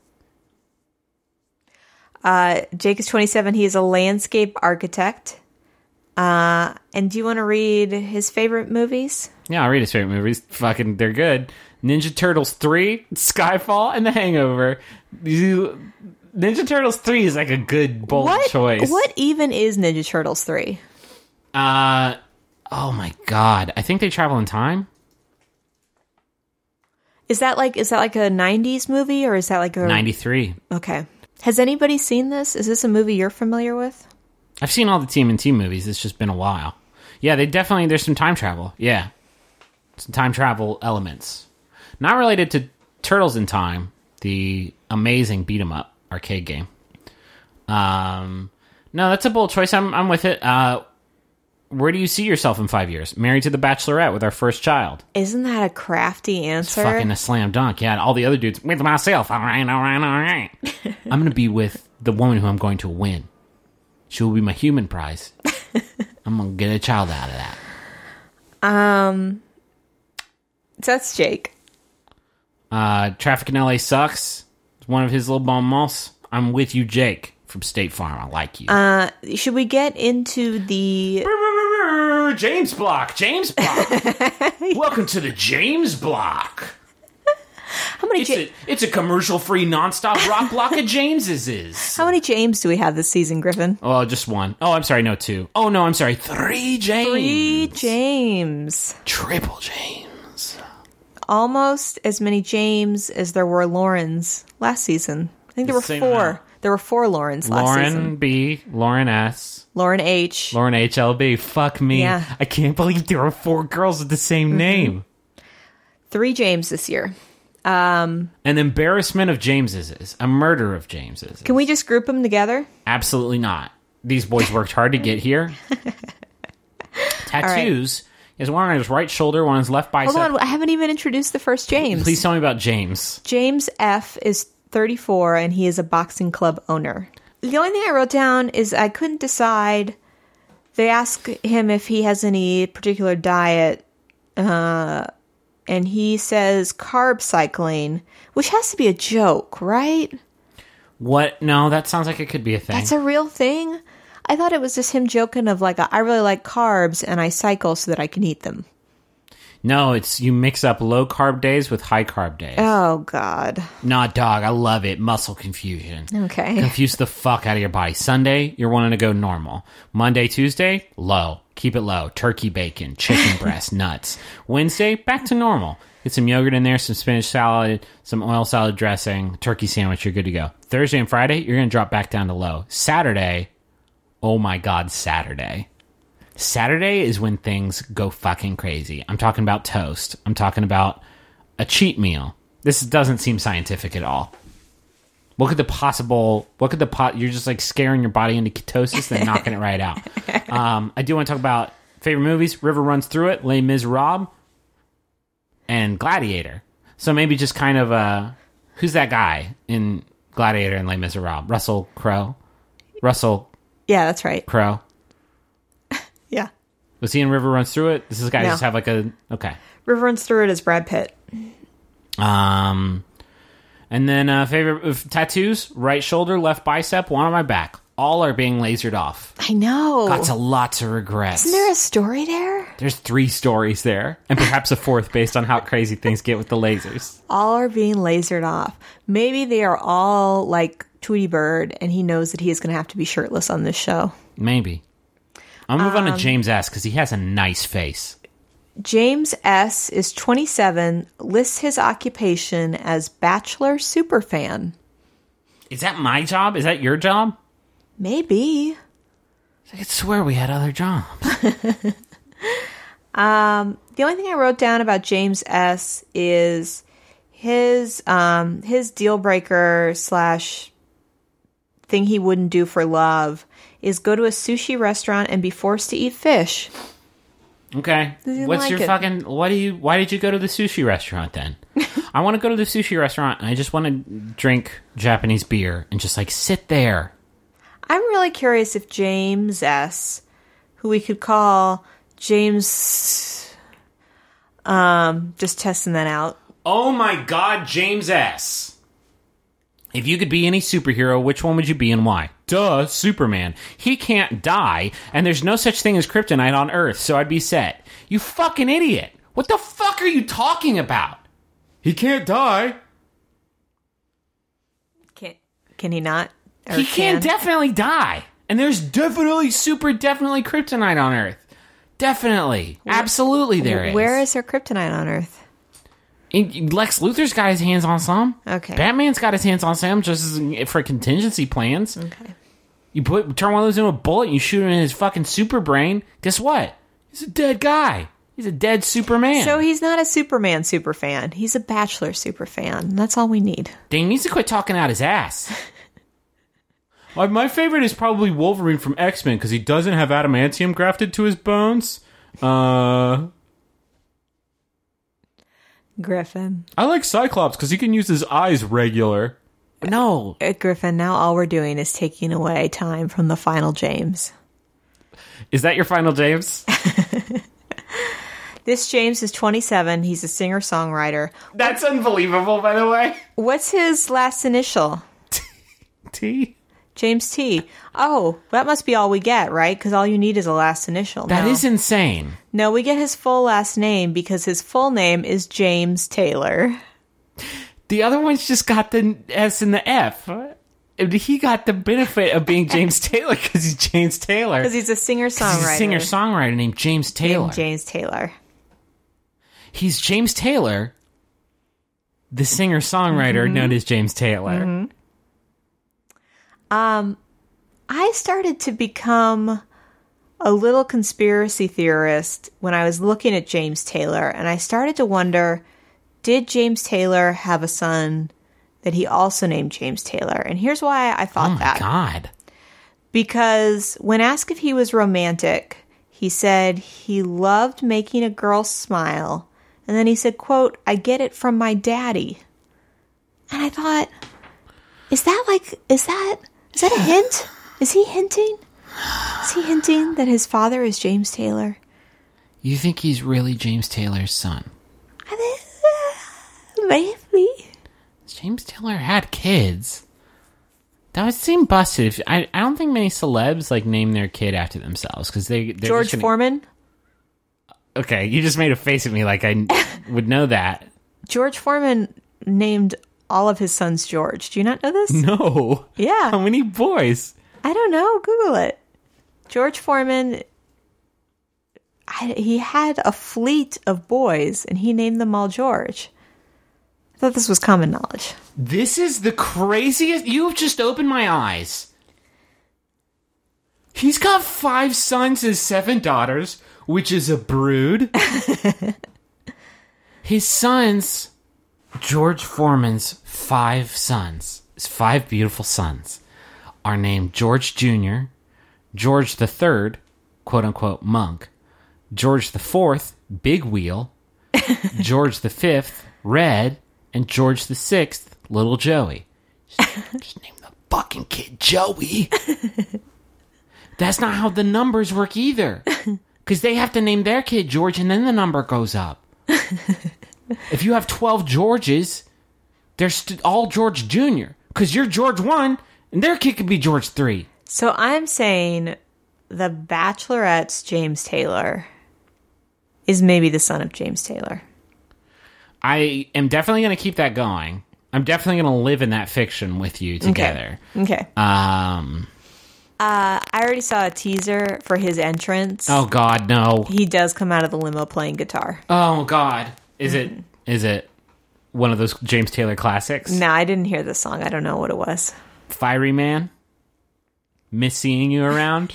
Uh, Jake is twenty-seven. He is a landscape architect. Uh, and do you want to read his favorite movies? Yeah, I'll read his favorite movies. Fucking, they're good. Ninja Turtles three, Skyfall, and The Hangover. You, Ninja Turtles three is like a good, bold what, choice. What even is Ninja Turtles three? Uh, oh my god. I think they travel in time. Is that like is that like a nineties movie or is that like a ninety-three. Okay. Has anybody seen this? Is this a movie you're familiar with? I've seen all the T M N T movies. It's just been a while. Yeah, they definitely, there's some time travel. Yeah. Some time travel elements. Not related to Turtles in Time, the amazing beat 'em up arcade game. Um, no, that's a bold choice. I'm I'm with it. Uh, where do you see yourself in five years? Married to the Bachelorette with our first child. Isn't that a crafty It's answer? fucking a slam dunk. Yeah, and all the other dudes with myself. All right, all right, all right. I'm gonna be with the woman who I'm going to win. She will be my human prize. I'm gonna get a child out of that. Um, so that's Jake. Uh, traffic in L A sucks. It's one of his little bonbons. I'm with you, Jake from State Farm. I like you. Uh, should we get into the? James Block. James Block. Welcome to the James Block. How many? It's Ja- a, it's a commercial-free, nonstop rock block of James's is. How many James do we have this season, Griffin? Oh, just one. Oh, I'm sorry, no, two. Oh, no, I'm sorry, three James. Three James. Triple James. Almost as many James as there were Laurens last season. I think there were Same four. amount. There were four Laurens last Lauren season. B, Lauren S, Lauren H. Lauren H L B. Fuck me. Yeah. I can't believe there were four girls with the same name. Three James this year. An embarrassment of James's is. A murder of James's. Can we just group them together? Absolutely not. These boys worked hard to get here. Tattoos. He has one on his right shoulder, one on his left bicep. Hold on, I haven't even introduced the first James. Please tell me about James. James F. is thirty-four, and he is a boxing club owner. The only thing I wrote down is I couldn't decide. They ask him if he has any particular diet, uh, and he says carb cycling, which has to be a joke, right? What? No, that sounds like it could be a thing. That's a real thing? I thought it was just him joking of like, I really like carbs, and I cycle so that I can eat them. No, it's you mix up low carb days with high carb days. Oh, God. Nah, dog, I love it. Muscle confusion. Okay. Confuse the fuck out of your body. Sunday, you're wanting to go normal. Monday, Tuesday, low. Keep it low. Turkey bacon, chicken breast, nuts. Wednesday, back to normal. Get some yogurt in there, some spinach salad, some oil salad dressing, turkey sandwich, you're good to go. Thursday and Friday, you're going to drop back down to low. Saturday, oh my God, Saturday. Saturday is when things go fucking crazy. I'm talking about toast. I'm talking about a cheat meal. This doesn't seem scientific at all. What could the possible... What could the pot... You're just like scaring your body into ketosis, then knocking it right out. Um, I do want to talk about favorite movies. River Runs Through It, Les Miserables, and Gladiator. So maybe just kind of... Uh, who's that guy in Gladiator and Les Miserables? Russell Crowe? Russell... Yeah, that's right. Crowe. Yeah. Was he in River Runs Through It? Does this guy No. just have like a... Okay. River Runs Through It is Brad Pitt. Um, and then uh, favorite uh, tattoos, right shoulder, left bicep, one on my back. All are being lasered off. I know. Got to lots of regrets. Isn't there a story there? There's three stories there, and perhaps a fourth based on how crazy things get with the lasers. All are being lasered off. Maybe they are all like Tweety Bird, and he knows that he is going to have to be shirtless on this show. Maybe. I'll move Um, on to James S. because he has a nice face. James S. is twenty-seven, lists his occupation as Bachelor Superfan. Is that my job? Is that your job? Maybe. I could swear we had other jobs. um, the only thing I wrote down about James S. is his um, his deal breaker slash thing he wouldn't do for love is go to a sushi restaurant and be forced to eat fish. Okay. Doesn't What's like your it. fucking... Why do you? Why did you go to the sushi restaurant then? I want to go to the sushi restaurant and I just want to drink Japanese beer and just like sit there. I'm really curious if James S., who we could call James... Um, just testing that out. Oh my God, James S. If you could be any superhero, which one would you be and why? Duh, Superman. He can't die, and there's no such thing as kryptonite on Earth, so I'd be set. You fucking idiot. What the fuck are you talking about? He can't die. Can can he not? Or He can definitely die. And there's definitely, super definitely kryptonite on Earth. Definitely. Absolutely there is. Where is there kryptonite on Earth? And Lex Luthor's got his hands on some. Okay. Batman's got his hands on some just as, for contingency plans. Okay. You put turn one of those into a bullet and you shoot him in his fucking super brain. Guess what? He's a dead guy. He's a dead Superman. So he's not a Superman super fan. He's a Bachelor super fan. That's all we need. Dang, he needs to quit talking out his ass. Well, my favorite is probably Wolverine from X-Men because he doesn't have adamantium grafted to his bones. Uh... Griffin. I like Cyclops because he can use his eyes regular. No. Uh, Griffin, now all we're doing is taking away time from the final James. Is that your final James? This James is twenty-seven. He's a singer-songwriter. That's unbelievable, by the way. What's his last initial? T? James T. Oh, that must be all we get, right? Because all you need is a last initial. That no. is insane. No, we get his full last name because his full name is James Taylor. The other one's just got the S and the F. He got the benefit of being James Taylor because he's James Taylor. Because he's a singer-songwriter. He's a singer-songwriter named James Taylor. Named James Taylor. He's James Taylor, the singer-songwriter mm-hmm. known as James Taylor. Mm-hmm. Um, I started to become a little conspiracy theorist when I was looking at James Taylor, and I started to wonder, did James Taylor have a son that he also named James Taylor? And here's why I thought oh my that. God. Because when asked if he was romantic, He said he loved making a girl smile. And then he said, quote, I get it from my daddy. And I thought, is that like, is that, is that a hint? Is he hinting? Is he hinting that his father is James Taylor? You think he's really James Taylor's son? I think, uh, maybe. James Taylor had kids. That would seem busted. If I, I don't think many celebs like name their kid after themselves because they they're George gonna... Foreman. Okay, you just made a face at me like I would know that. George Foreman named all of his sons George. Do you not know this? No. Yeah. How many boys? I don't know. Google it. George Foreman. I, he had a fleet of boys, and he named them all George. I thought this was common knowledge. This is the craziest... You've just opened my eyes. He's got five sons and seven daughters, which is a brood. His sons, George Foreman's five sons, his five beautiful sons, are named George Junior, George the Third, quote-unquote monk, George the Fourth, Big Wheel, George the Fifth, Red, and George the Sixth, Little Joey. Just, just name the fucking kid Joey. That's not how the numbers work either. Because they have to name their kid George and then the number goes up. If you have twelve Georges, they're st- all George Junior Because you're George one and their kid could be George three. So I'm saying the Bachelorette's James Taylor is maybe the son of James Taylor. I am definitely going to keep that going. I'm definitely going to live in that fiction with you together. Okay. okay. Um, uh, I already saw a teaser for his entrance. Oh, God, no. He does come out of the limo playing guitar. Oh, God. Is it? Is it one of those James Taylor classics? No, I didn't hear the song. I don't know what it was. Fiery Man? Miss seeing you around?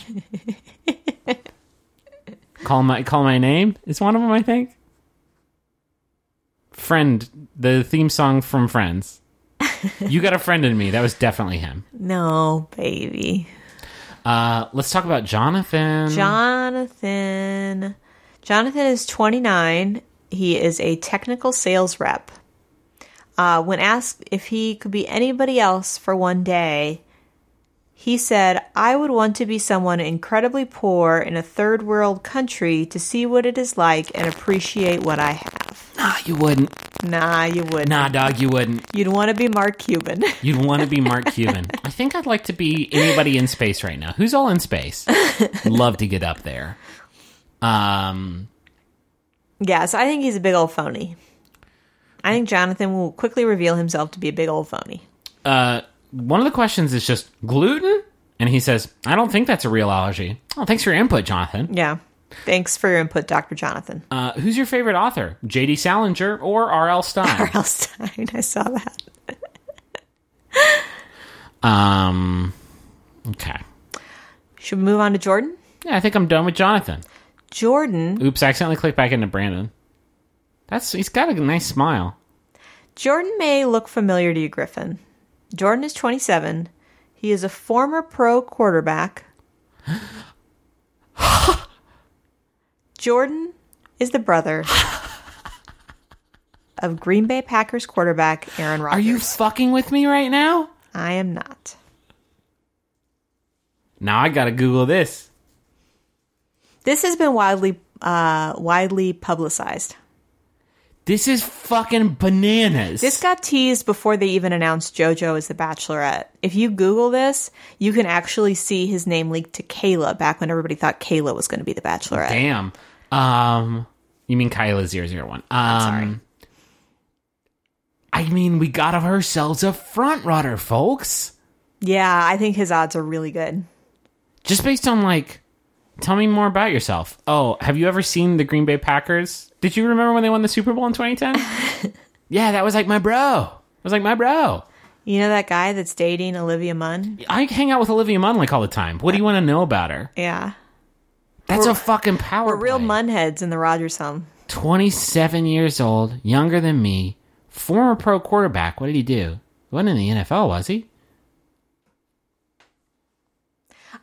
Call my call my name is one of them, I think. Friend, the theme song from Friends. You Got a Friend in Me. That was definitely him. No, baby. Uh, let's talk about Jonathan. Jonathan. Jonathan is twenty-nine. He is a technical sales rep. Uh, when asked if he could be anybody else for one day, he said, I would want to be someone incredibly poor in a third world country to see what it is like and appreciate what I have. Nah, you wouldn't. Nah, you wouldn't. Nah, dog, you wouldn't. You'd want to be Mark Cuban. You'd want to be Mark Cuban. I think I'd like to be anybody in space right now. Who's all in space? Love to get up there. Um... Yeah, so I think he's a big old phony. I think Jonathan will quickly reveal himself to be a big old phony. Uh, one of the questions is just gluten? And he says, I don't think that's a real allergy. Oh, thanks for your input, Jonathan. Yeah. Thanks for your input, Doctor Jonathan. Uh, who's your favorite author? J D Salinger or R L Stein? R L Stein, I saw that. um, okay. Should we move on to Jordan? Yeah, I think I'm done with Jonathan. Jordan. Oops, I accidentally clicked back into Brandon. That's He's got a nice smile. Jordan may look familiar to you, Griffin. Jordan is twenty-seven. He is a former pro quarterback. Jordan is the brother of Green Bay Packers quarterback Aaron Rodgers. Are you fucking with me right now? I am not. Now I gotta Google this. This has been widely uh, widely publicized. This is fucking bananas. This got teased before they even announced JoJo as the Bachelorette. If you Google this, you can actually see his name linked to Kayla back when everybody thought Kayla was going to be the Bachelorette. Damn. Um, you mean Kyla zero zero one. Um, I'm sorry. I mean, we got ourselves a front runner, folks. Yeah, I think his odds are really good. Just based on, like, tell me more about yourself. Oh, have you ever seen the Green Bay Packers? Did you remember when they won the Super Bowl in twenty ten? Yeah, that was like my bro. It was like my bro. You know that guy that's dating Olivia Munn? I hang out with Olivia Munn like all the time. What do you want to know about her? Yeah. That's we're, a fucking power We're real play. Munn heads in the Rogers home. twenty-seven years old, younger than me, former pro quarterback. What did he do? He wasn't in the N F L, was he?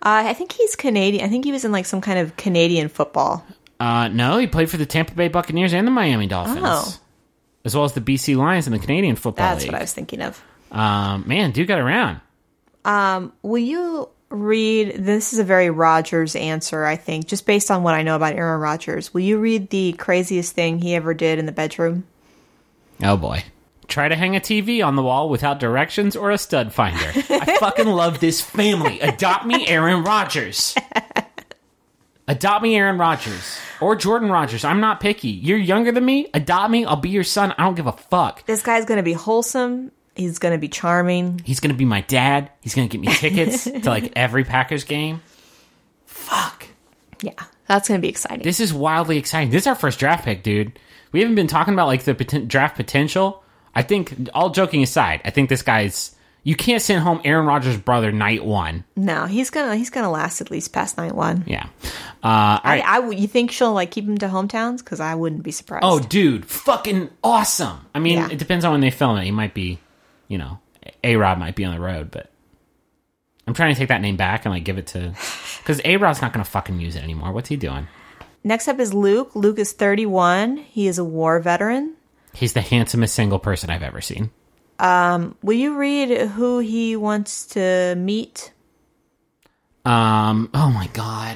Uh, I think he's Canadian. I think he was in like some kind of Canadian football. Uh, no, he played for the Tampa Bay Buccaneers and the Miami Dolphins. Oh. As well as the B C Lions in the Canadian Football That's League. what I was thinking of. Um, man, dude got around. Um, will you read, this is a very Rodgers answer, I think, just based on what I know about Aaron Rodgers. Will you read the craziest thing he ever did in the bedroom? Oh, boy. Try to hang a T V on the wall without directions or a stud finder. I fucking love this family. Adopt me, Aaron Rodgers. Adopt me, Aaron Rodgers. Or Jordan Rodgers. I'm not picky. You're younger than me. Adopt me. I'll be your son. I don't give a fuck. This guy's going to be wholesome. He's going to be charming. He's going to be my dad. He's going to get me tickets to like every Packers game. Fuck. Yeah, that's going to be exciting. This is wildly exciting. This is our first draft pick, dude. We haven't been talking about like the poten- draft potential. I think, all joking aside, I think this guy's... You can't send home Aaron Rodgers' brother night one. No, he's gonna he's gonna last at least past night one. Yeah. Uh, all right. I, I, you think she'll like keep him to hometowns? Because I wouldn't be surprised. Oh, dude, fucking awesome. I mean, Yeah. it depends on when they film it. He might be, you know, A-Rod might be on the road, but I'm trying to take that name back and like give it to... Because A-Rod's not going to fucking use it anymore. What's he doing? Next up is Luke. Luke is thirty-one. He is a war veteran. He's the handsomest single person I've ever seen. Um, will you read who he wants to meet? Um. Oh my god.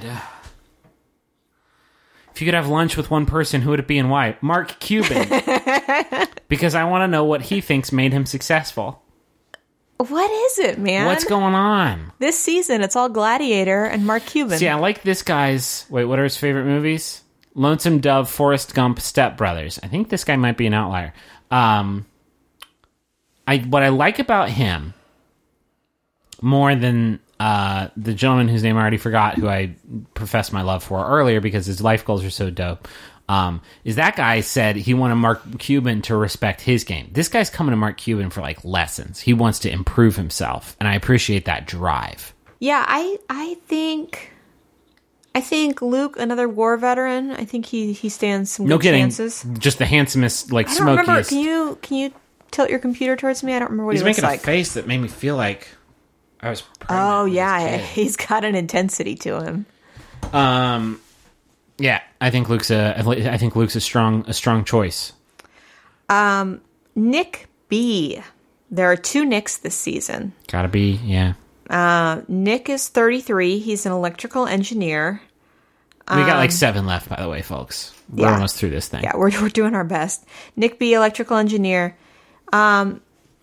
If you could have lunch with one person, who would it be and why? Mark Cuban. Because I want to know what he thinks made him successful. What is it, man? What's going on? This season, it's all Gladiator and Mark Cuban. See, I like this guy's... Wait, what are his favorite movies? Lonesome Dove, Forrest Gump, Step Brothers. I think this guy might be an outlier. Um... I what I like about him more than uh, the gentleman whose name I already forgot, who I professed my love for earlier because his life goals are so dope, um, is that guy said he wanted Mark Cuban to respect his game. This guy's coming to Mark Cuban for like lessons. He wants to improve himself, and I appreciate that drive. Yeah, I I think I think Luke, another war veteran. I think he, he stands some No good kidding, chances. just the handsomest, like I don't remember. smokiest. Can you can you tilt your computer towards me? I don't remember what He's he looks making like. a face that made me feel like I was pregnant. Oh with yeah, this kid. he's got an intensity to him. Um, yeah, I think Luke's a. I think Luke's a strong, a strong choice. Um, Nick B. There are two Nicks this season. Gotta be, yeah. Uh, Nick is thirty-three. He's an electrical engineer. We got like seven left, by the way, folks. We're yeah. almost through this thing. Yeah, we're we're doing our best. Nick B, electrical engineer. Um,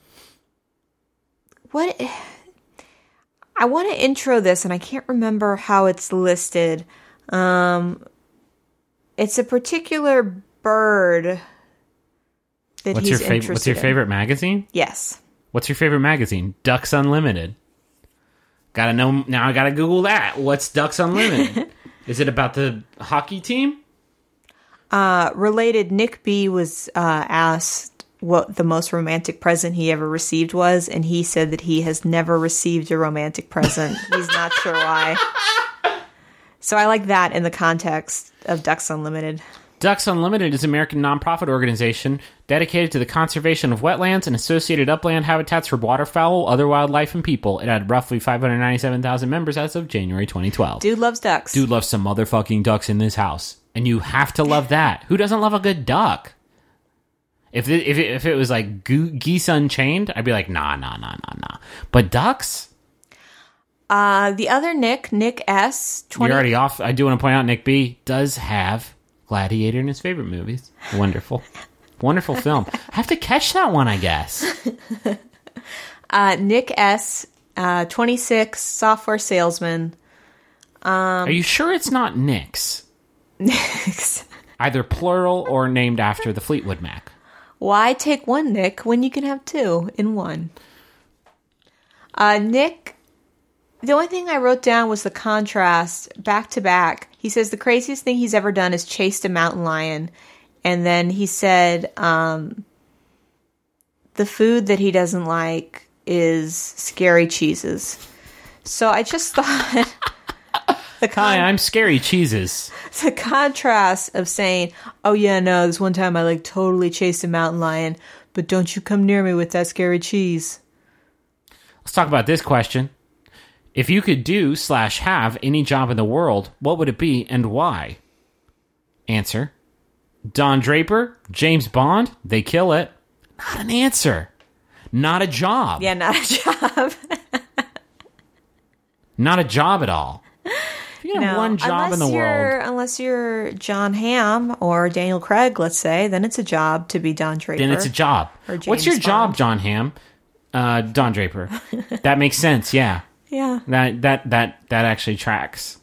what? I want to intro this, and I can't remember how it's listed. Um, it's a particular bird that What's he's your favorite? interested What's your in. favorite magazine? Yes. What's your favorite magazine? Ducks Unlimited. Gotta know now. I gotta Google that. What's Ducks Unlimited? Is it about the hockey team? Uh, related, Nick B was uh, asked what the most romantic present he ever received was, and he said that he has never received a romantic present. He's not sure why. So I like that in the context of Ducks Unlimited. Ducks Unlimited is an American nonprofit organization dedicated to the conservation of wetlands and associated upland habitats for waterfowl, other wildlife, and people. It had roughly five hundred ninety-seven thousand members as of January twenty twelve. Dude loves ducks. Dude loves some motherfucking ducks in this house. And you have to love that. Who doesn't love a good duck? If it, if it, if it was like goo- geese unchained, I'd be like, nah, nah, nah, nah, nah. But ducks? Uh, the other Nick, Nick S. twenty You're already off. I do want to point out Nick B does have Gladiator in his favorite movies. Wonderful. Wonderful film. Have to catch that one, I guess. uh, Nick S. Uh, twenty-six, software salesman. Um, Are you sure it's not Nick's? Nick's. Either plural or named after the Fleetwood Mac. Why take one Nick when you can have two in one? Uh, Nick, the only thing I wrote down was the contrast back to back. He says the craziest thing he's ever done is chased a mountain lion. And then he said um, the food that he doesn't like is scary cheeses. So I just thought... The con- Hi, I'm Scary Cheeses. The contrast of saying, oh yeah, no, this one time I like totally chased a mountain lion, but don't you come near me with that scary cheese. Let's talk about this question. If you could do slash have any job in the world, what would it be and why? Answer. Don Draper, James Bond, they kill it. Not an answer. Not a job. Yeah, not a job. Not a job at all. If you have No, one job in the you're, world, Unless you're John Hamm or Daniel Craig, let's say, then it's a job to be Don Draper. then it's a job. Or James What's your job, Bond. John Hamm? Uh, Don Draper. That makes sense, yeah. Yeah. That that that that actually tracks.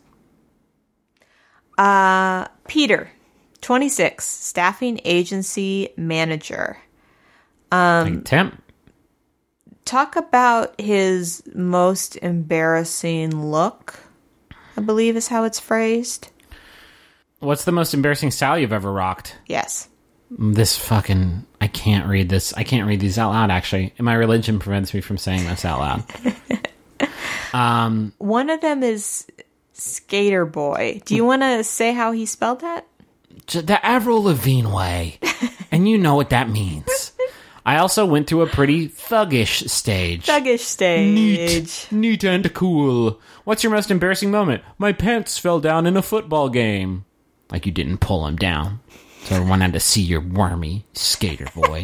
Uh, Peter, twenty-six, staffing agency manager. Um, like temp. Talk about his most embarrassing look, I believe is how it's phrased. What's the most embarrassing style you've ever rocked? Yes. This fucking... I can't read this. I can't read these out loud, actually. And my religion prevents me from saying this out loud. um, One of them is Skater Boy. Do you want to say how he spelled that? The Avril Lavigne way. And you know what that means. I also went through a pretty thuggish stage. Thuggish stage. Neat, neat and cool. What's your most embarrassing moment? My pants fell down in a football game. Like you didn't pull them down. So everyone had to see your wormy skater boy.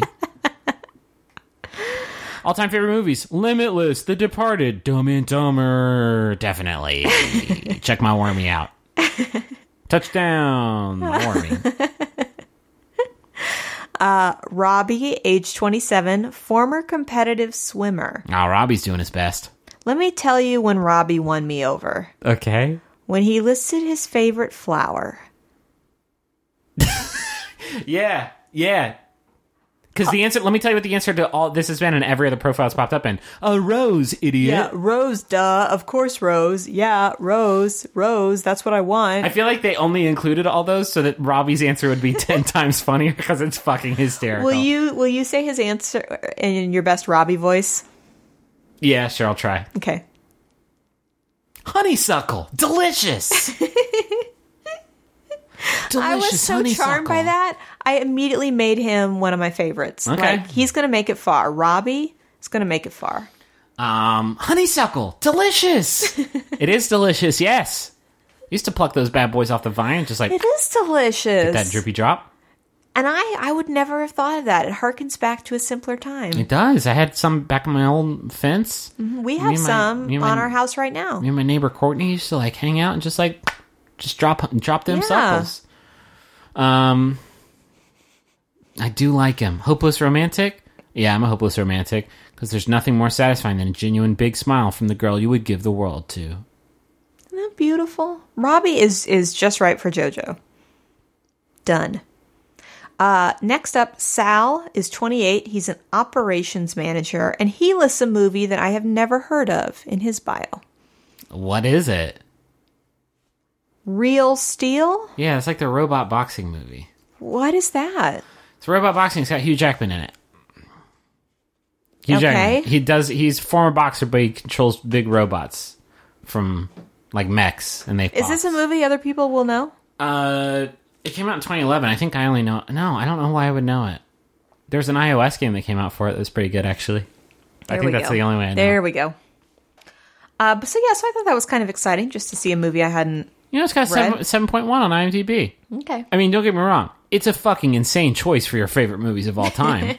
All-time favorite movies. Limitless, The Departed, Dumb and Dumber. Definitely. Check my wormy out. Touchdown, wormy. Uh, Robbie, age twenty-seven, former competitive swimmer. Oh, Robbie's doing his best. Let me tell you when Robbie won me over. Okay. When he listed his favorite flower. Yeah, yeah. Because the answer, let me tell you what the answer to all this has been, and every other profile has popped up in. A rose, idiot. Yeah, rose, duh. Of course, rose. Yeah, rose, rose. That's what I want. I feel like they only included all those so that Robbie's answer would be ten times funnier because it's fucking hysterical. Will you Will you say his answer in your best Robbie voice? Yeah, sure, I'll try. Okay. Honeysuckle. Delicious. Delicious I was so honeysuckle. charmed by that. I immediately made him one of my favorites. Okay. Like, he's going to make it far. Robbie is going to make it far. Um, honeysuckle. Delicious. It is delicious, yes. Used to pluck those bad boys off the vine and just like... It is delicious. Get that drippy drop. And I, I would never have thought of that. It harkens back to a simpler time. It does. I had some back on my old fence. We have Me and my- some me and my- on our house right now. Me and my neighbor Courtney used to like hang out and just like just drop drop them Yeah. suckles. Um, I do like him. Hopeless romantic? Yeah, I'm a hopeless romantic because there's nothing more satisfying than a genuine big smile from the girl you would give the world to. Isn't that beautiful? Robbie is is just right for JoJo. Done. Uh, next up, Sal is twenty-eight. He's an operations manager, and he lists a movie that I have never heard of in his bio. What is it? Real Steel? Yeah, it's like the robot boxing movie. What is that? It's robot boxing. It's got Hugh Jackman in it. Hugh Okay. Jackman. He does. He's a former boxer, but he controls big robots from like mechs, and they. Is this a movie other people will know? Uh, it came out in twenty eleven. I think I only know. No, I don't know why I would know it. There's an iOS game that came out for it that was pretty good, actually. There I think we that's go. the only way I know. There we go. Uh, but so yeah, so I thought that was kind of exciting just to see a movie I hadn't. You know, it's got Red. seven point one on IMDb. Okay. I mean, don't get me wrong. It's a fucking insane choice for your favorite movies of all time.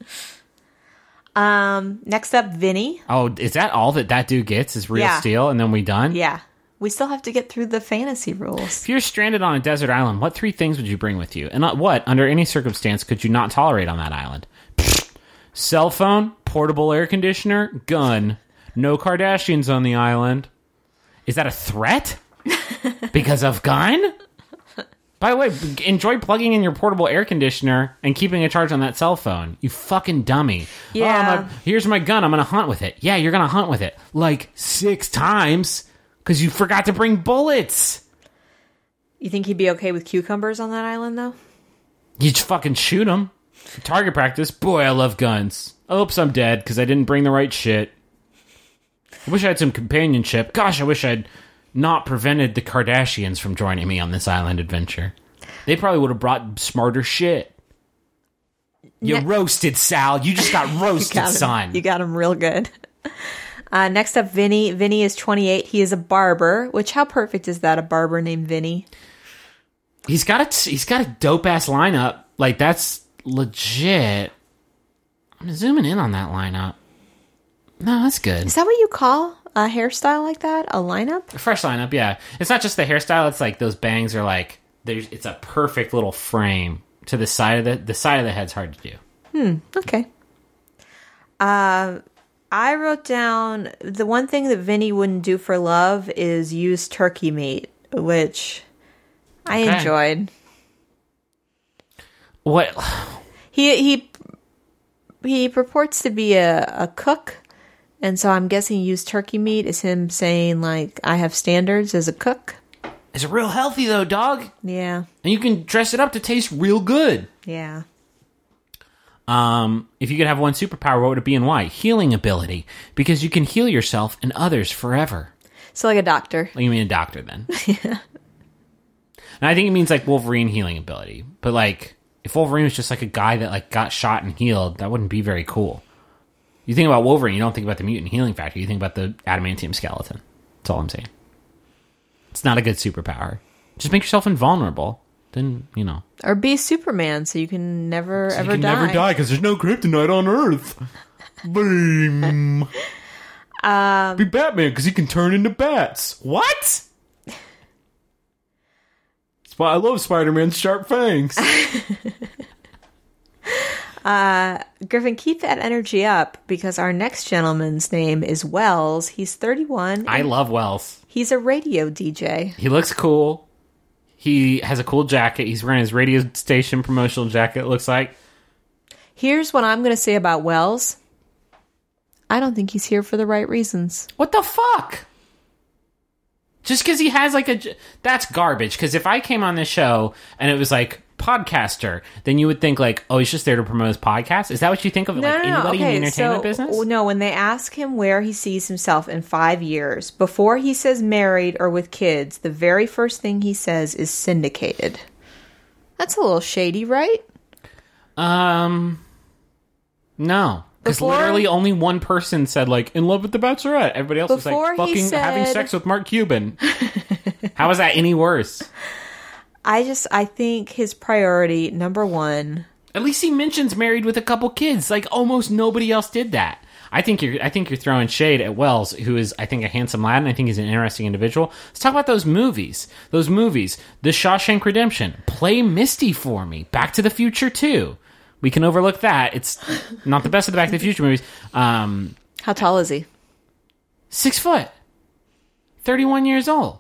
Um. Next up, Vinny. Oh, is that all that that dude gets is Real Yeah. Steel, and then we done? Yeah. We still have to get through the fantasy rules. If you're stranded on a desert island, what three things would you bring with you? And not what, under any circumstance, could you not tolerate on that island? Cell phone, portable air conditioner, gun. No Kardashians on the island. Is that a threat? Because of gun? By the way, enjoy plugging in your portable air conditioner and keeping a charge on that cell phone. You fucking dummy. Yeah. Oh, my, here's my gun. I'm going to hunt with it. Yeah, you're going to hunt with it. Like six times because you forgot to bring bullets. You think he'd be okay with cucumbers on that island, though? You just fucking shoot them. Target practice. Boy, I love guns. Oops, I'm dead because I didn't bring the right shit. I wish I had some companionship. Gosh, I wish I'd not prevented the Kardashians from joining me on this island adventure. They probably would have brought smarter shit. You Ne- roasted, Sal. You just got roasted, got him. son. You got him real good. Uh, next up, Vinny. Vinny is twenty-eight. He is a barber, which how perfect is that, a barber named Vinny? He's got a, he's got a dope-ass lineup. Like, that's legit. I'm zooming in on that lineup. No, that's good. Is that what you call a hairstyle like that? A lineup? A fresh lineup, yeah. It's not just the hairstyle. It's like those bangs are like, there's. It's a perfect little frame to the side of the, the side of the head's hard to do. Hmm, okay. Uh, I wrote down the one thing that Vinny wouldn't do for love is use turkey meat, which I Okay. enjoyed. What? He he he purports to be a, a cook, and so I'm guessing use turkey meat is him saying like I have standards as a cook. It's real healthy though, dog. Yeah, And you can dress it up to taste real good. yeah. Um, if you could have one superpower, what would it be and why? Healing ability, because you can heal yourself and others forever. So like a doctor. Well, you mean a doctor then? Yeah. And I think it means like Wolverine healing ability, but like if Wolverine was just like a guy that like got shot and healed, that wouldn't be very cool. You think about Wolverine, you don't think about the mutant healing factor. You think about the adamantium skeleton. That's all I'm saying. It's not a good superpower. Just make yourself invulnerable. Then, you know. Or be Superman so you can never So ever you can die. never die because there's no kryptonite on Earth. Boom. Um, be Batman because he can turn into bats. What? That's why I love Spider-Man's sharp fangs. Griffin, keep that energy up because our next gentleman's name is Wells. He's thirty-one. I love Wells. He's a radio D J. He looks cool. He has a cool jacket. He's wearing his radio station promotional jacket, it looks like. Here's what I'm going to say about Wells. I don't think he's here for the right reasons. What the fuck? Just because he has like a... j- That's garbage. Because if I came on this show and it was like podcaster, then you would think like, oh, he's just there to promote his podcast? Is that what you think of No, like no, no. anybody Okay, in the entertainment so, business? No, when they ask him where he sees himself in five years, before he says married or with kids, the very first thing he says is syndicated. That's a little shady, right? Um, no. Because Before- literally only one person said, like, in love with the Bachelorette. Everybody else was Before like, he fucking having said- sex with Mark Cuban. How is that any worse? I just, I think his priority, number one... At least he mentions married with a couple kids. Like, almost nobody else did that. I think you're I think you're throwing shade at Wells, who is, I think, a handsome lad, and I think he's an interesting individual. Let's talk about those movies. Those movies. The Shawshank Redemption. Play Misty for me. Back to the Future two. We can overlook that. It's not the best of the Back to the Future movies. Um, How tall is he? six foot. thirty-one years old.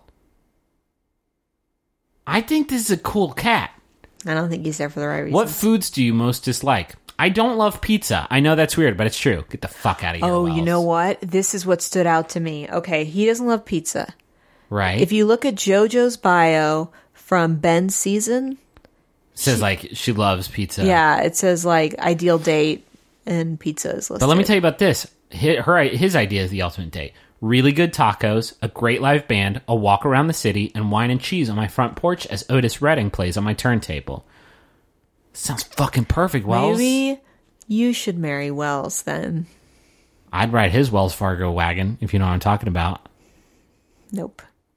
I think this is a cool cat. I don't think he's there for the right reasons. What foods do you most dislike? I don't love pizza. I know that's weird, but it's true. Get the fuck out of here. Oh, Wells. you know what? This is what stood out to me. Okay, he doesn't love pizza. Right? If you look at JoJo's bio from Ben's season, says like she loves pizza. yeah, it says like ideal date and pizza is listed. But let me tell you about this. His, her, his idea is the ultimate date. Really good tacos, a great live band, a walk around the city, and wine and cheese on my front porch as Otis Redding plays on my turntable. Sounds fucking perfect, Wells. Maybe you should marry Wells then. I'd ride his Wells Fargo wagon, if you know what I'm talking about. Nope.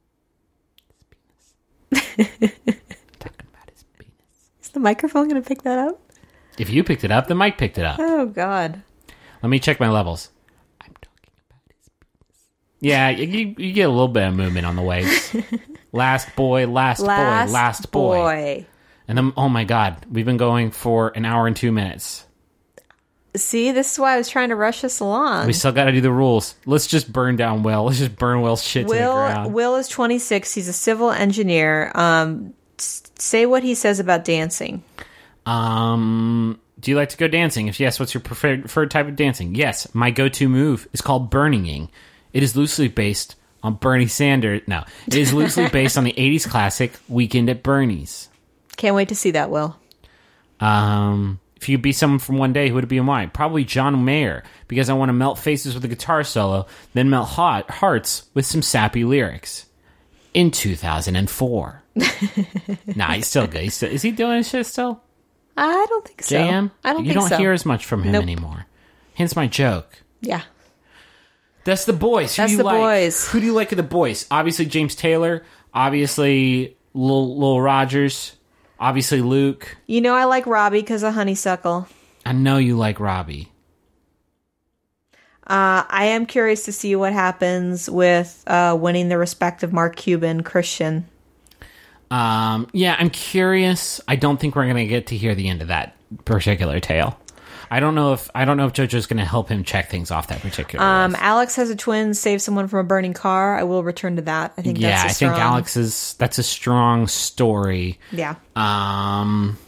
Talking about his penis. Is the microphone going to pick that up? If you picked it up, the mic picked it up. Oh, God. Let me check my levels. I'm talking about his penis. Yeah, you, you get a little bit of movement on the waves. Last boy, last, Last boy, last boy. boy. And then, oh my God, we've been going for an hour and two minutes. See, this is why I was trying to rush us along. We still got to do the rules. Let's just burn down Will. Let's just burn Will's shit to the Will ground. Will is twenty-six. He's a civil engineer. Um, s- say what he says about dancing. Um, do you like to go dancing? If yes, what's your preferred, preferred type of dancing? Yes, my go-to move is called burning-ing. It is loosely based on Bernie Sanders. No, it is loosely based on the eighties classic Weekend at Bernie's. Can't wait to see that, Will. Um, if you could be someone from one day, who would it be and why? Probably John Mayer, because I want to melt faces with a guitar solo, then melt hot hearts with some sappy lyrics. In two thousand four. Nah, he's still good. He's still, is he doing his shit still? I don't think so. J M? I don't you think don't so. hear as much from him Nope. anymore. Hence my joke. Yeah. That's the boys. Who That's do you the like? boys. Who do you like of the boys? Obviously James Taylor. Obviously Lil, Lil Rogers. Obviously Luke. You know I like Robbie because of Honeysuckle. I know you like Robbie. Uh, I am curious to see what happens with uh, winning the respect of Mark Cuban, Christian. Um, yeah, I'm curious. I don't think we're going to get to hear the end of that particular tale. I don't know if I don't know if JoJo's going to help him check things off that particular Um, list. Alex has a twin, save someone from a burning car. I will return to that. I think Yeah, that's a I strong... think Alex is that's a strong story. Yeah. Um,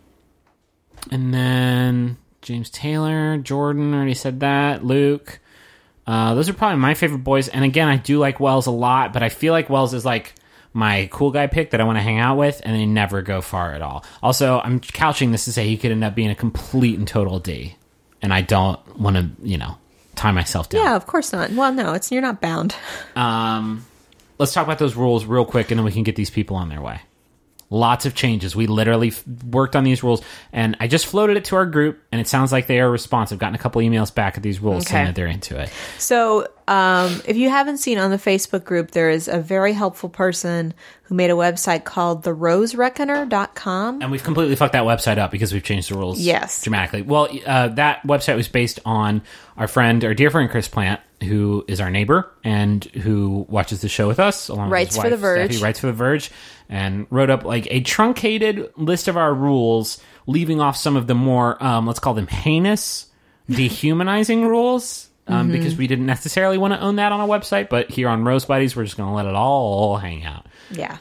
and then James Taylor, Jordan, already said that. Luke. Uh, those are probably my favorite boys. And again, I do like Wells a lot, but I feel like Wells is like my cool guy pick that I want to hang out with, and they never go far at all. Also, I'm couching this to say he could end up being a complete and total D, and I don't want to, you know, tie myself down. Yeah, of course not. Well, no, it's you're not bound. Um, let's talk about those rules real quick, and then we can get these people on their way. Lots of changes. We literally f- worked on these rules, and I just floated it to our group, and it sounds like they are responsive. Gotten a couple emails back at these rules Okay. saying that they're into it. So, um, if you haven't seen on the Facebook group, there is a very helpful person who made a website called the rose reckoner dot com. And we've completely fucked that website up because we've changed the rules Yes. dramatically. Well, uh, that website was based on our friend, our dear friend Chris Plant, who is our neighbor and who watches the show with us. Along Writes with his for wife, The Verge. Steffi, writes for The Verge, and wrote up like a truncated list of our rules, leaving off some of the more, um, let's call them heinous, dehumanizing rules. Um, Mm-hmm. Because we didn't necessarily want to own that on a website, but here on Rose Buddies, we're just going to let it all hang out. Yeah.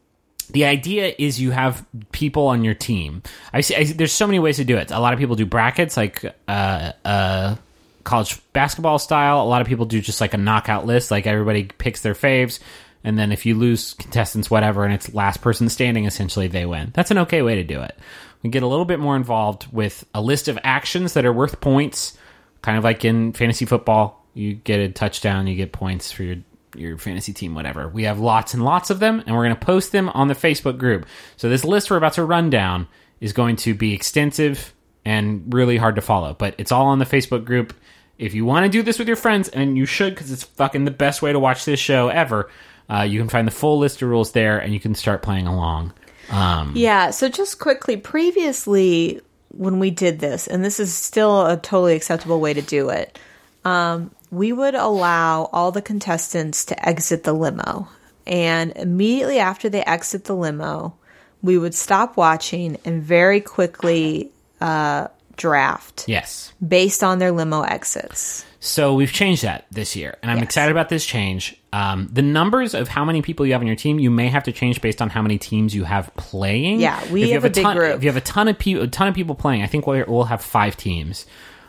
The idea is you have people on your team. I see. I see there's so many ways to do it. A lot of people do brackets, like uh, uh, college basketball style. A lot of people do just like a knockout list, like everybody picks their faves, and then if you lose contestants, whatever, and it's last person standing, essentially they win. That's an okay way to do it. We get a little bit more involved with a list of actions that are worth points, kind of like in fantasy football. You get a touchdown, you get points for your your fantasy team, whatever. We have lots and lots of them, and we're going to post them on the Facebook group. So this list we're about to run down is going to be extensive and really hard to follow, but it's all on the Facebook group. If you want to do this with your friends, and you should, because it's fucking the best way to watch this show ever, uh, you can find the full list of rules there, and you can start playing along. Um, Yeah, so just quickly, previously when we did this, and this is still a totally acceptable way to do it, um, we would allow all the contestants to exit the limo. And immediately after they exit the limo, we would stop watching and very quickly uh, draft yes. based on their limo exits. So we've changed that this year, and I'm Yes. excited about this change. Um, the numbers of how many people you have on your team, you may have to change based on how many teams you have playing. Yeah, we If you have a big ton, group. If you have a ton of people, a ton of people playing, I think we'll, we'll have five teams.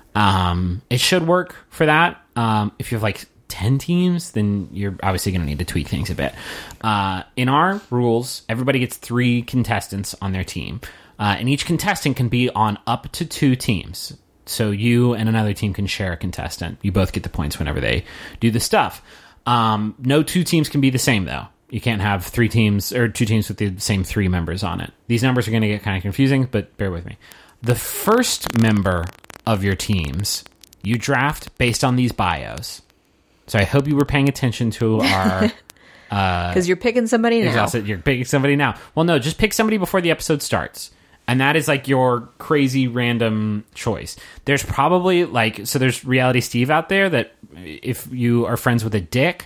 Um, it should work for that. Um, if you have like ten teams, then you're obviously going to need to tweak things a bit. Uh, in our rules, everybody gets three contestants on their team, uh, and each contestant can be on up to two teams. So you and another team can share a contestant. You both get the points whenever they do the stuff. Um, no two teams can be the same, though. You can't have three teams or two teams with the same three members on it. These numbers are going to get kind of confusing, but bear with me. The first member of your teams, you draft based on these bios. So I hope you were paying attention to our... Because you're picking somebody now. Exhausted. You're picking somebody now. Well, no, just pick somebody before the episode starts. And that is like your crazy random choice. There's probably like, so there's Reality Steve out there that if you are friends with a dick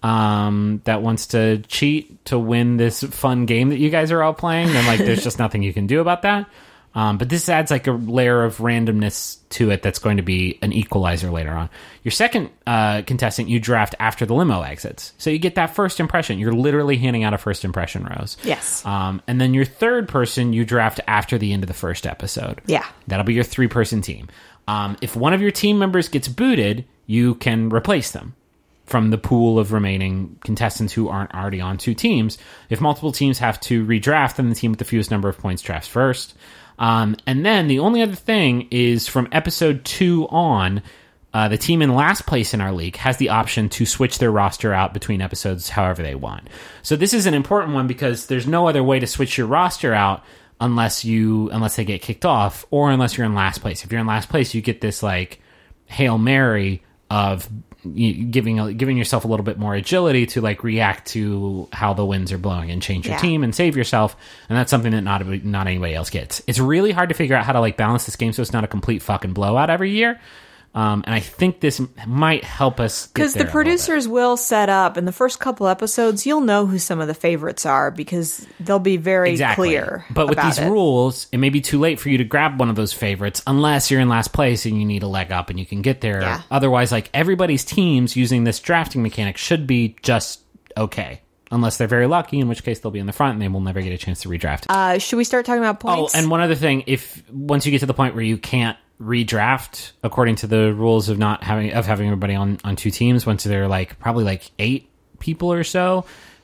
um, that wants to cheat to win this fun game that you guys are all playing, then like there's just nothing you can do about that. Um, but this adds like a layer of randomness to it that's going to be an equalizer later on. Your second uh, contestant you draft after the limo exits. So you get that first impression. You're literally handing out a first impression rose. Yes. Um, and then your third person you draft after the end of the first episode. Yeah. That'll be your three-person team. Um, if one of your team members gets booted, you can replace them from the pool of remaining contestants who aren't already on two teams. If multiple teams have to redraft, then the team with the fewest number of points drafts first. Um, and then the only other thing is from episode two on, uh, the team in last place in our league has the option to switch their roster out between episodes however they want. So this is an important one because there's no other way to switch your roster out unless you unless they get kicked off or unless you're in last place. If you're in last place, you get this like Hail Mary of you, giving giving yourself a little bit more agility to like react to how the winds are blowing and change your Yeah. team and save yourself. And that's something that not not anybody else gets. It's really hard to figure out how to like balance this game so it's not a complete fucking blowout every year. Um, and I think this might help us get Because there the a little bit. producers will set up in the first couple episodes, you'll know who some of the favorites are because they'll be very Exactly. clear. But with about these it. rules, it may be too late for you to grab one of those favorites unless you're in last place and you need a leg up and you can get there. Yeah. Otherwise, like everybody's teams using this drafting mechanic should be just okay. Unless they're very lucky, in which case they'll be in the front and they will never get a chance to redraft. Uh, should we start talking about points? Oh, and one other thing, if once you get to the point where you can't redraft according to the rules of not having of having everybody on on two teams, once they're like probably like eight people or so,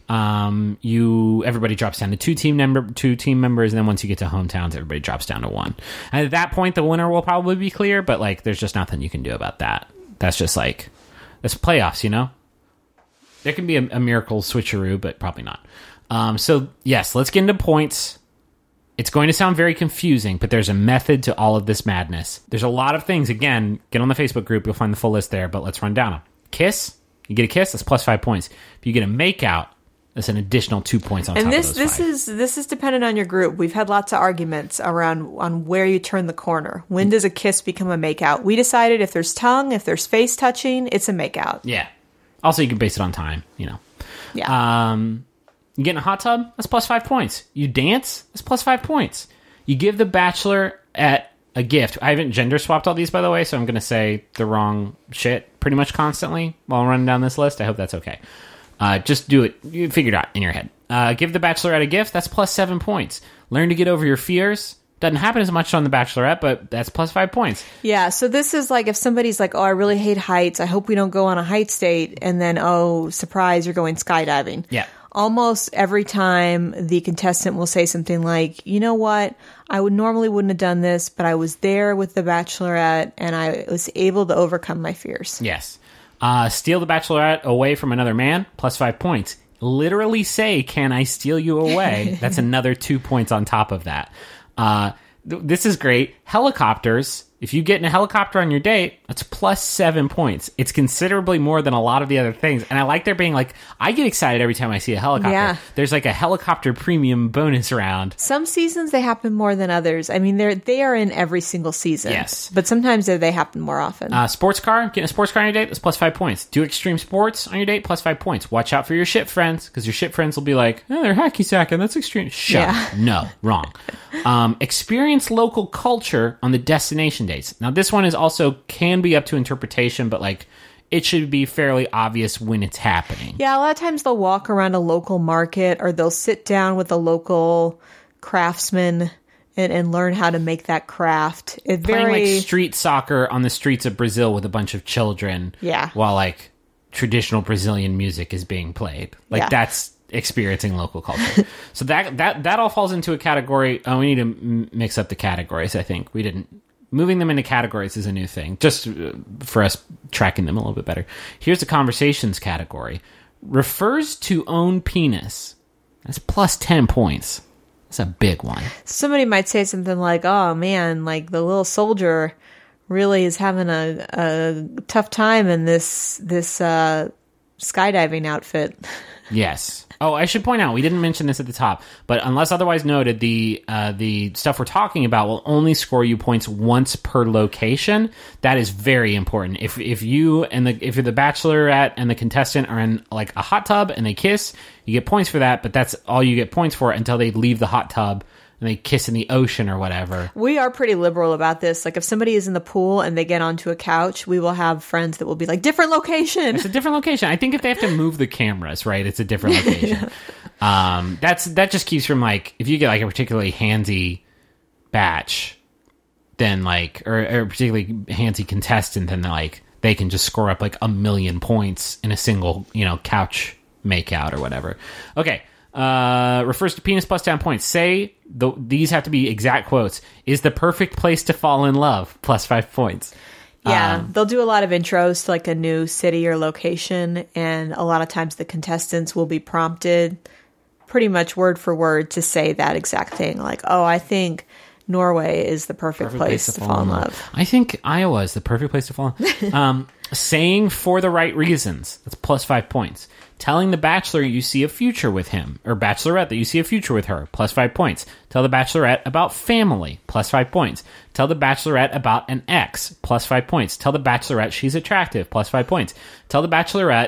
um you everybody drops down to two team member two team members, and then once you get to hometowns, everybody drops down to one. And at that point, the winner will probably be clear, but like there's just nothing you can do about that. That's just like it's playoffs, you know. There can be a, a miracle switcheroo, but probably not. Um, so yes, let's get into points. It's going to sound very confusing, but there's a method to all of this madness. There's a lot of things. Again, get on the Facebook group. You'll find the full list there, but let's run down them. Kiss. You get a kiss, that's plus five points. If you get a makeout, that's an additional two points on and top this of those this five. is this is dependent on your group. We've had lots of arguments around on where you turn the corner. When does a kiss become a makeout? We decided if there's tongue, if there's face touching, it's a makeout. Yeah. Also, you can base it on time, you know. Yeah. Um, you get in a hot tub, that's plus five points. You dance, that's plus five points. You give the bachelor at a gift. I haven't gender swapped all these, by the way, so I'm going to say the wrong shit pretty much constantly while I'm running down this list. I hope that's okay. Uh, just do it. You figure it out in your head. Uh, give the bachelorette a gift, that's plus seven points. Learn to get over your fears. Doesn't happen as much on the bachelorette, but that's plus five points. Yeah, so this is like if somebody's like, oh, I really hate heights. I hope we don't go on a heights date. And then, oh, surprise, you're going skydiving. Yeah. Almost every time the contestant will say something like, you know what, I would normally wouldn't have done this, but I was there with the bachelorette and I was able to overcome my fears. Yes. Uh, steal the bachelorette away from another man, plus five points. Literally say, can I steal you away? That's another two points on top of that. Uh, th- this is great. Helicopters. If you get in a helicopter on your date, that's plus seven points. It's considerably more than a lot of the other things. And I like there being like, I get excited every time I see a helicopter. Yeah. There's like a helicopter premium bonus round. Some seasons they happen more than others. I mean, they're they are in every single season. Yes. But sometimes they they happen more often. Uh, sports car, getting a sports car on your date, that's plus five points. Do extreme sports on your date, plus five points. Watch out for your shit friends, because your shit friends will be like, oh, they're hacky sacking, that's extreme. Shut Yeah. up. No, wrong. Um, experience local culture on the destination dates. Now, this one is also can be up to interpretation, but like it should be fairly obvious when it's happening. Yeah, a lot of times they'll walk around a local market or they'll sit down with a local craftsman and, and learn how to make that craft. It Playing very like street soccer on the streets of Brazil with a bunch of children. Yeah. While like traditional Brazilian music is being played. Like Yeah. that's experiencing local culture. So that that that all falls into a category. Oh, we need to m- mix up the categories. I think we didn't. Moving them into categories is a new thing, just uh, for us tracking them a little bit better. Here's the conversations category. Refers to own penis. That's plus ten points. That's a big one. somebody might say something like, "Oh man, like the little soldier really is having a, a tough time in this this uh, skydiving outfit." Yes. Oh, I should point out, we didn't mention this at the top, but unless otherwise noted, the uh, the stuff we're talking about will only score you points once per location. That is very important. If if you and the if you're the bachelorette and the contestant are in like a hot tub and they kiss, you get points for that, but that's all you get points for until they leave the hot tub and they kiss in the ocean or whatever. We are pretty liberal about this. Like if somebody is in the pool and they get onto a couch, we will have friends that will be like, different location. It's a different location. I think if they have to move the cameras, right, it's a different location. um, that's that just keeps from like if you get like a particularly handsy batch, then like or, or a particularly handsy contestant, then like they can just score up like a million points in a single you know couch makeout or whatever. Okay. Uh, refers to penis plus ten points. Say the, these have to be exact quotes. Is the perfect place to fall in love plus five points. Yeah, Um, they'll do a lot of intros to like a new city or location, and a lot of times the contestants will be prompted pretty much word for word to say that exact thing. Like, oh, I think Norway is the perfect, Perfect place, to fall in love. I think Iowa is the perfect place to fall in. um, Saying for the right reasons. That's plus five points. Telling the bachelor you see a future with him, or bachelorette that you see a future with her, plus five points. Tell the bachelorette about family, plus five points. Tell the bachelorette about an ex, plus five points. Tell the bachelorette she's attractive, plus five points. Tell the bachelorette,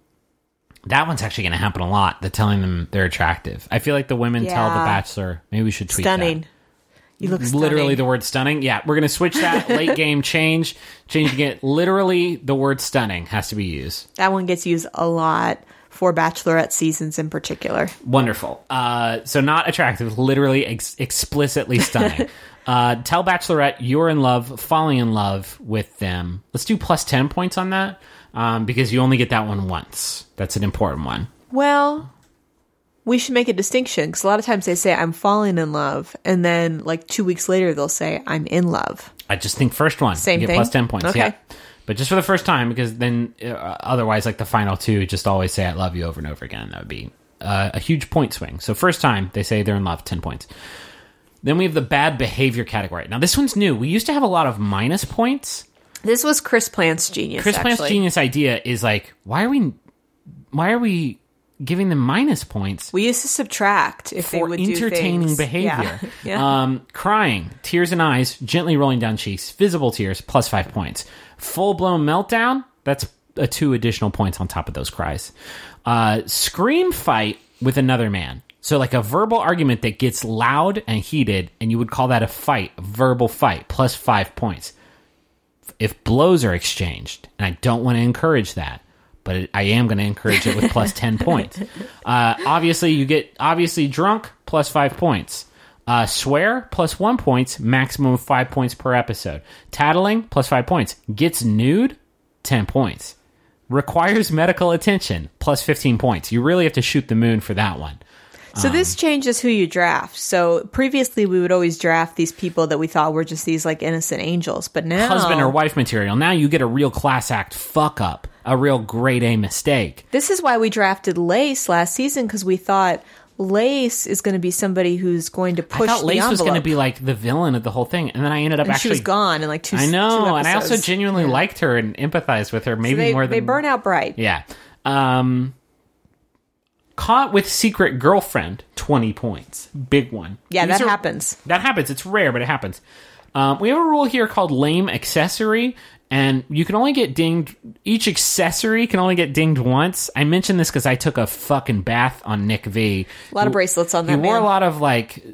that one's actually going to happen a lot, the telling them they're attractive. I feel like the women Yeah. tell the bachelor, maybe we should tweet Stunning. that. You look stunning. Literally the word stunning. Yeah, we're going to switch that. Late game change. Changing it. Literally the word stunning has to be used. That one gets used a lot for Bachelorette seasons in particular. Wonderful. Uh, so not attractive, literally ex- explicitly stunning. uh, tell Bachelorette you're in love, falling in love with them. Let's do plus ten points on that um, because you only get that one once. That's an important one. Well, we should make a distinction because a lot of times they say I'm falling in love, and then like two weeks later they'll say I'm in love. I just think first one. Same you get thing? plus ten points. Okay. Yeah. But just for the first time, because then uh, otherwise, like the final two, just always say I love you over and over again. That would be uh, a huge point swing. So first time, they say they're in love, ten points. Then we have the bad behavior category. Now this one's new. We used to have a lot of minus points. This was Chris Plant's genius. Chris actually. Plant's genius idea is like, why are we, why are we giving them minus points? We used to subtract if they For would entertaining do things. behavior. Yeah. yeah. Um, crying, tears in eyes, gently rolling down cheeks, visible tears, plus five points. Full-blown meltdown, that's a two additional points on top of those cries. Uh, scream fight with another man. So like a verbal argument that gets loud and heated, and you would call that a fight, a verbal fight, plus five points. If blows are exchanged, and I don't want to encourage that, but it, I am going to encourage it with plus ten points. Uh, obviously, you get obviously drunk, plus five points. Uh, swear, plus one points, maximum of five points per episode. Tattling, plus five points. Gets nude, ten points. Requires medical attention, plus fifteen points. You really have to shoot the moon for that one. So Um, this changes who you draft. So previously we would always draft these people that we thought were just these like innocent angels, but now Husband or wife material. Now you get a real class act fuck up. A real grade A mistake. This is why we drafted Lace last season, because we thought Lace is going to be somebody who's going to push I thought the Lace was envelope. going to be like the villain of the whole thing, and then I ended up and actually she was gone in like two. I know, two and I also episodes. genuinely liked her and empathized with her, maybe So they, more than they burn out bright. Yeah. Um, caught with secret girlfriend, twenty points. Big one. Yeah, These that are- happens. That happens. It's rare, but it happens. Um, we have a rule here called lame accessory, and you can only get dinged. Each accessory can only get dinged once. I mentioned this because I took a fucking bath on Nick V. A lot of bracelets on He that wore man. a lot of like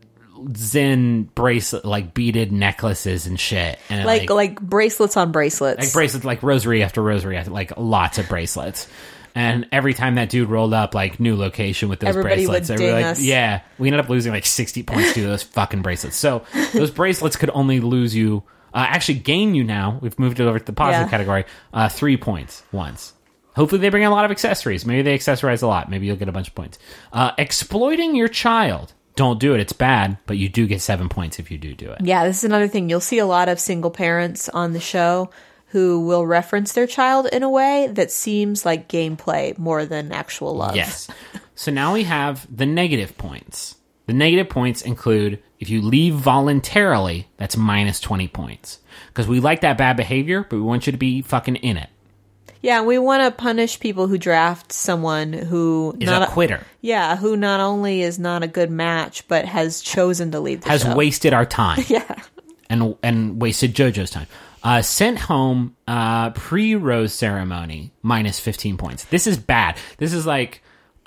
Zen bracelet, like beaded necklaces and shit, and like, like bracelets on bracelets. like bracelets, like rosary after rosary, after, like lots of bracelets. And every time that dude rolled up, like new location with those Everybody bracelets, would everybody ding like, us. yeah, we ended up losing like sixty points to those fucking bracelets. So those bracelets could only lose you, uh, actually gain you now. We've moved it over to the positive Yeah. category, uh, three points once. Hopefully they bring in a lot of accessories. Maybe they accessorize a lot. Maybe you'll get a bunch of points. Uh, exploiting your child. Don't do it. It's bad, but you do get seven points if you do do it. Yeah, this is another thing. You'll see a lot of single parents on the show who will reference their child in a way that seems like gameplay more than actual love. Yes. So now we have the negative points. The negative points include if you leave voluntarily, that's minus twenty points. Because we like that bad behavior, but we want you to be fucking in it. Yeah, we want to punish people who draft someone who Is not a quitter. Yeah, who not only is not a good match, but has chosen to leave the Has show. wasted our time. Yeah. and and wasted JoJo's time. Uh, sent home uh, pre-rose ceremony, minus fifteen points. This is bad. This is like...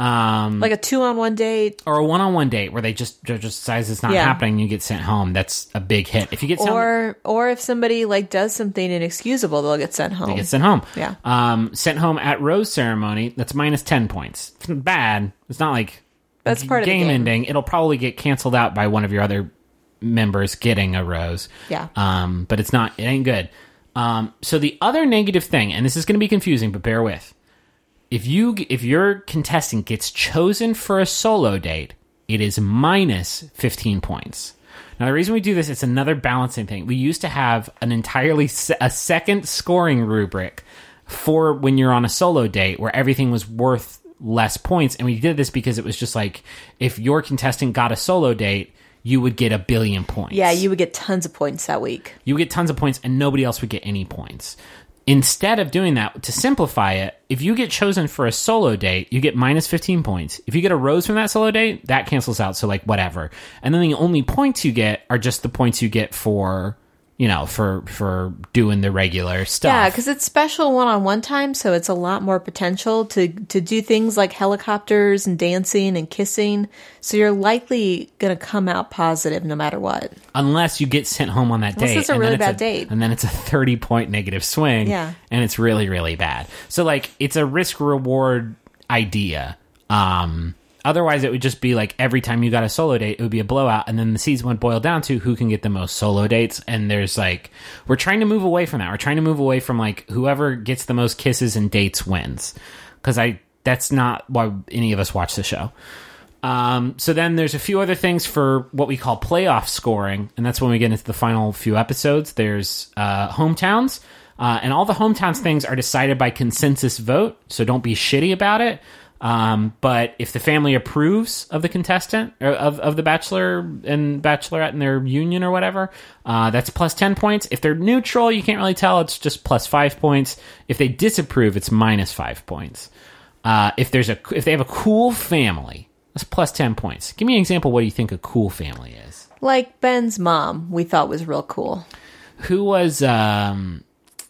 Um, Like a two-on-one date. or a one-on-one date where they just JoJo decides it's not Yeah. happening and you get sent home. That's a big hit. If you get sent Or or if somebody like does something inexcusable, they'll get sent home. They get sent home. Yeah. Um, sent home at rose ceremony. That's minus ten points. It's not bad. It's not like That's part of the game game. ending. It'll probably get canceled out by one of your other members getting a rose. Yeah. Um, but it's not. It ain't good. Um, so the other negative thing, and this is going to be confusing, but bear with. If you if your contestant gets chosen for a solo date, it is minus fifteen points. Now, the reason we do this, it's another balancing thing. We used to have an entirely se- a second scoring rubric for when you're on a solo date where everything was worth less points. And we did this because it was just like, if your contestant got a solo date, you would get a billion points. Yeah, you would get tons of points that week. You would get tons of points and nobody else would get any points. instead of doing that, to simplify it, if you get chosen for a solo date, you get minus fifteen points. If you get a rose from that solo date, that cancels out, so like whatever. And then the only points you get are just the points you get for, you know, for for doing the regular stuff. Yeah, because it's special one-on-one time, so it's a lot more potential to, to do things like helicopters and dancing and kissing. So you're likely going to come out positive no matter what. Unless you get sent home on that Unless date. it's a and really then it's bad a, date. And then it's a thirty-point negative swing. Yeah. And it's really, really bad. So, like, it's a risk-reward idea. Um... Otherwise, it would just be like every time you got a solo date, it would be a blowout. And then the season would boil down to who can get the most solo dates. And there's like, we're trying to move away from that. We're trying to move away from like whoever gets the most kisses and dates wins. Because I that's not why any of us watch the show. Um, so then there's a few other things for what we call playoff scoring. And that's when we get into the final few episodes. There's uh, hometowns. Uh, and all the hometowns things are decided by consensus vote. So don't be shitty about it. Um, but if the family approves of the contestant or of, of the bachelor and bachelorette in their union or whatever, uh, that's plus ten points. If they're neutral, you can't really tell. It's just plus five points. If they disapprove, it's minus five points. Uh, if there's a, if they have a cool family, that's plus ten points. Give me an example. What do you think a cool family is? Like Ben's mom, we thought was real cool. Who was, um,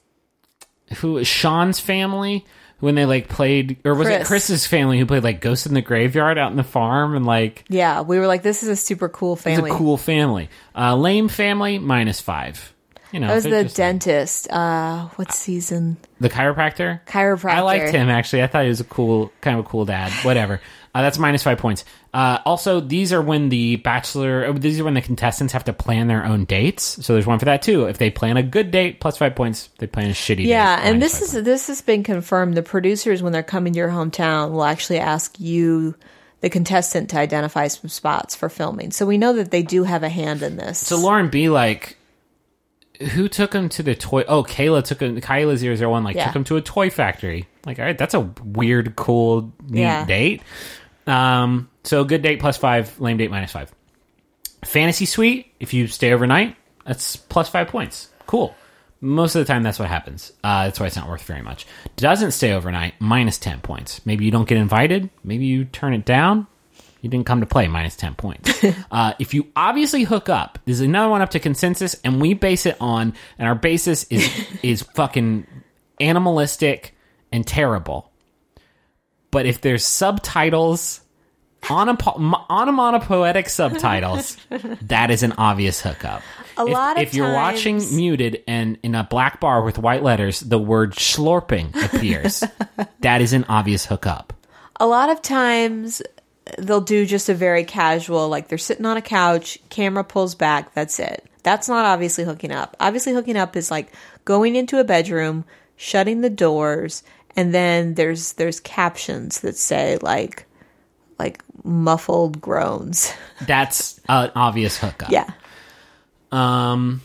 who was Sean's family? When they like played, or was Chris. it Chris's family who played like Ghost in the Graveyard out in the farm and like Yeah, we were like, this is a super cool family. It's a cool family. Uh, lame family minus five. You know, that was they're the just- dentist. Uh, what season? the chiropractor. Chiropractor. I liked him actually. I thought he was a cool, kind of a cool dad. Whatever. Uh, that's minus five points. Uh, also, these are when the bachelor, uh, these are when the contestants have to plan their own dates. So there's one for that too. If they plan a good date, plus five points. If they plan a shitty Yeah, date. and minus this five is points. this has been confirmed. The producers, when they're coming to your hometown, will actually ask you, the contestant, to identify some spots for filming. So we know that they do have a hand in this. So Lauren B, like, who took him to the toy? Oh, Kayla took him. Kyla zero zero one like Yeah. took him to a toy factory. Like, all right, that's a weird, cool, neat Yeah. date. Um, so good date plus five, lame date minus five. Fantasy suite, if you stay overnight, that's plus five points. Cool. Most of the time, that's what happens. Uh, that's why it's not worth very much. Doesn't stay overnight, minus ten points. Maybe you don't get invited. Maybe you turn it down. You didn't come to play, minus ten points. uh, if you obviously hook up, there's another one up to consensus, and we base it on, and our basis is is fucking animalistic and terrible. But if there's subtitles, onopo- onomatopoetic subtitles, that is an obvious hookup. A if, lot of if you're times- watching muted and in a black bar with white letters, the word slurping appears. That is an obvious hookup. A lot of times they'll do just a very casual, like they're sitting on a couch, camera pulls back, that's it. That's not obviously hooking up. Obviously hooking up is like going into a bedroom, shutting the doors, and then there's there's captions that say like like muffled groans. That's an obvious hookup. Yeah. Um,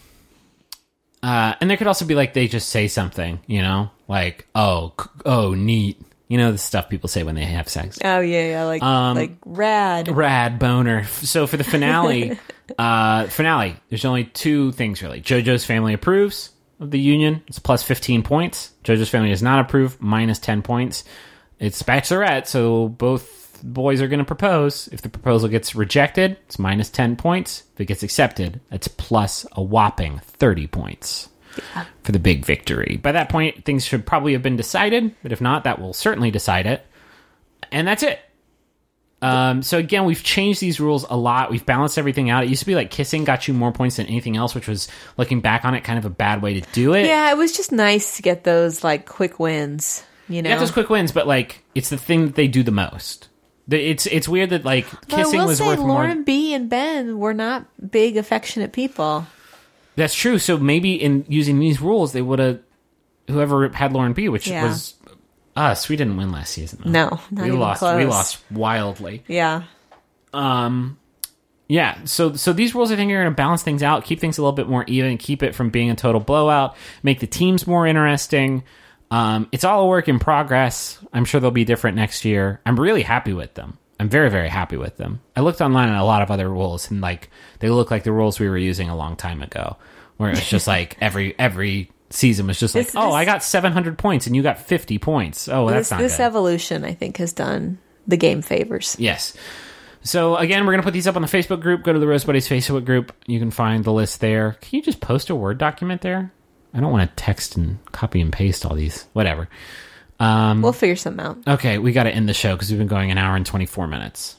uh, and there could also be like they just say something, you know, like oh, c- oh, neat, you know, the stuff people say when they have sex. Oh yeah, yeah, like Um, like rad. Rad boner. So for the finale, uh, finale, there's only two things really. JoJo's family approves of the union. It's plus fifteen points. JoJo's family does not approve, minus ten points. It's Bachelorette, so both boys are going to propose. If the proposal gets rejected, it's minus ten points. If it gets accepted, it's plus a whopping thirty points Yeah. for the big victory. By that point, things should probably have been decided, but if not, that will certainly decide it. And that's it. Um, so again, we've changed these rules a lot. We've balanced everything out. It used to be like kissing got you more points than anything else, which was, looking back on it, kind of a bad way to do it. Yeah, it was just nice to get those like quick wins, you know. You got those quick wins, but like it's the thing that they do the most. The- It's it's weird that like But I kissing will was say worth Lauren more. B and Ben were not big affectionate people. That's true. So maybe in using these rules, they would have whoever had Lauren B, which Yeah. was us. We didn't win last season. Though. No, not we even lost. close. We lost wildly. Yeah. Um, yeah. So so these rules, I think, are going to balance things out, keep things a little bit more even, keep it from being a total blowout, make the teams more interesting. Um, it's all a work in progress. I'm sure they'll be different next year. I'm really happy with them. I'm very, very happy with them. I looked online at a lot of other rules, and like they look like the rules we were using a long time ago, where it's just like every every season was just like, This- oh, this- I got seven hundred points and you got fifty points. Oh, that's this not this good. evolution, I think, has done the game favors. Yes. So, again, we're going to put these up on the Facebook group. Go to the Rose Buddies Facebook group. You can find the list there. Can you just post a Word document there? I don't want to text and copy and paste all these. Whatever. Um, We'll figure something out. okay, we got to end the show because we've been going an hour and twenty-four minutes.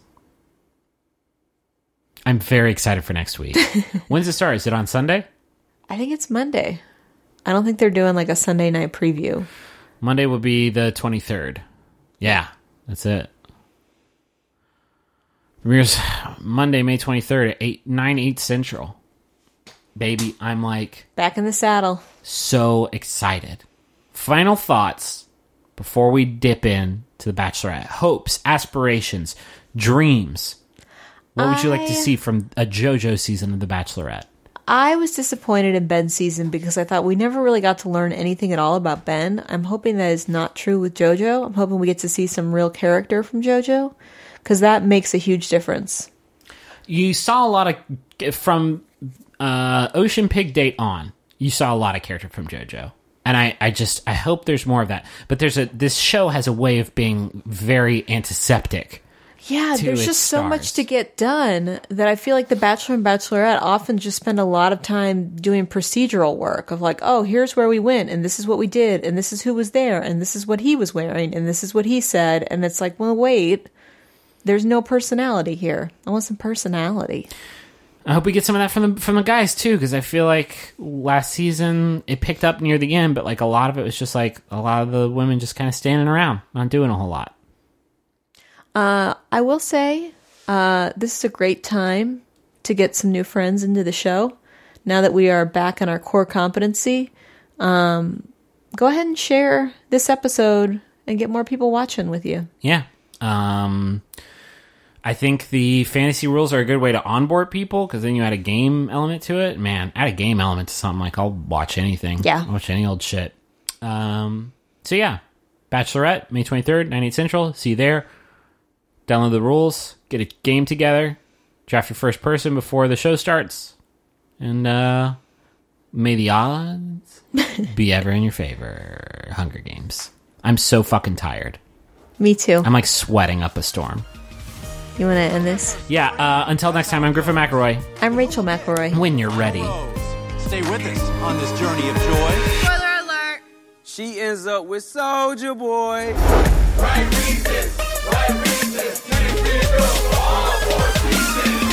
I'm very excited for next week. When's it start? Is it on Sunday? I think it's Monday. I don't think they're doing like a Sunday night preview. Monday will be the twenty-third. Yeah, that's it. Premieres Monday, May twenty-third at eight, nine, eight Central. Baby, I'm like Back in the saddle. so excited. Final thoughts before we dip in to The Bachelorette. Hopes, aspirations, dreams. What would you like to I- see from a JoJo season of The Bachelorette? I was disappointed in Ben's season because I thought we never really got to learn anything at all about Ben. I'm hoping that is not true with JoJo. I'm hoping we get to see some real character from JoJo because that makes a huge difference. You saw a lot of, from uh, Ocean Pig Date on, you saw a lot of character from JoJo. And I, I just, I hope there's more of that. But there's a, this show has a way of being very antiseptic. Yeah, to there's its just so stars. much to get done that I feel like the Bachelor and Bachelorette often just spend a lot of time doing procedural work of like, oh, here's where we went, and this is what we did, and this is who was there, and this is what he was wearing, and this is what he said, and it's like, well, wait, there's no personality here. I want some personality. I hope we get some of that from the from the guys too, because I feel like last season it picked up near the end, but like a lot of it was just like a lot of the women just kind of standing around, not doing a whole lot. Uh, I will say, uh, this is a great time to get some new friends into the show. Now that we are back in our core competency, um, go ahead and share this episode and get more people watching with you. Yeah. Um, I think the fantasy rules are a good way to onboard people because then you add a game element to it. Man, add a game element to something like I'll watch anything. Yeah. I'll watch any old shit. Um, so yeah, Bachelorette, May twenty-third, nine, eight Central. See you there. Download the rules, get a game together, draft your first person before the show starts, and uh, may the odds be ever in your favor. Hunger Games. I'm so fucking tired. Me too. I'm like sweating up a storm. You want to end this? Yeah, uh, until next time, I'm Griffin McElroy. I'm Rachel McElroy. When you're ready. Stay with us on this journey of joy. Spoiler alert! She ends up with Soulja Boy. Right reasons, right reasons, can't figure all for pieces.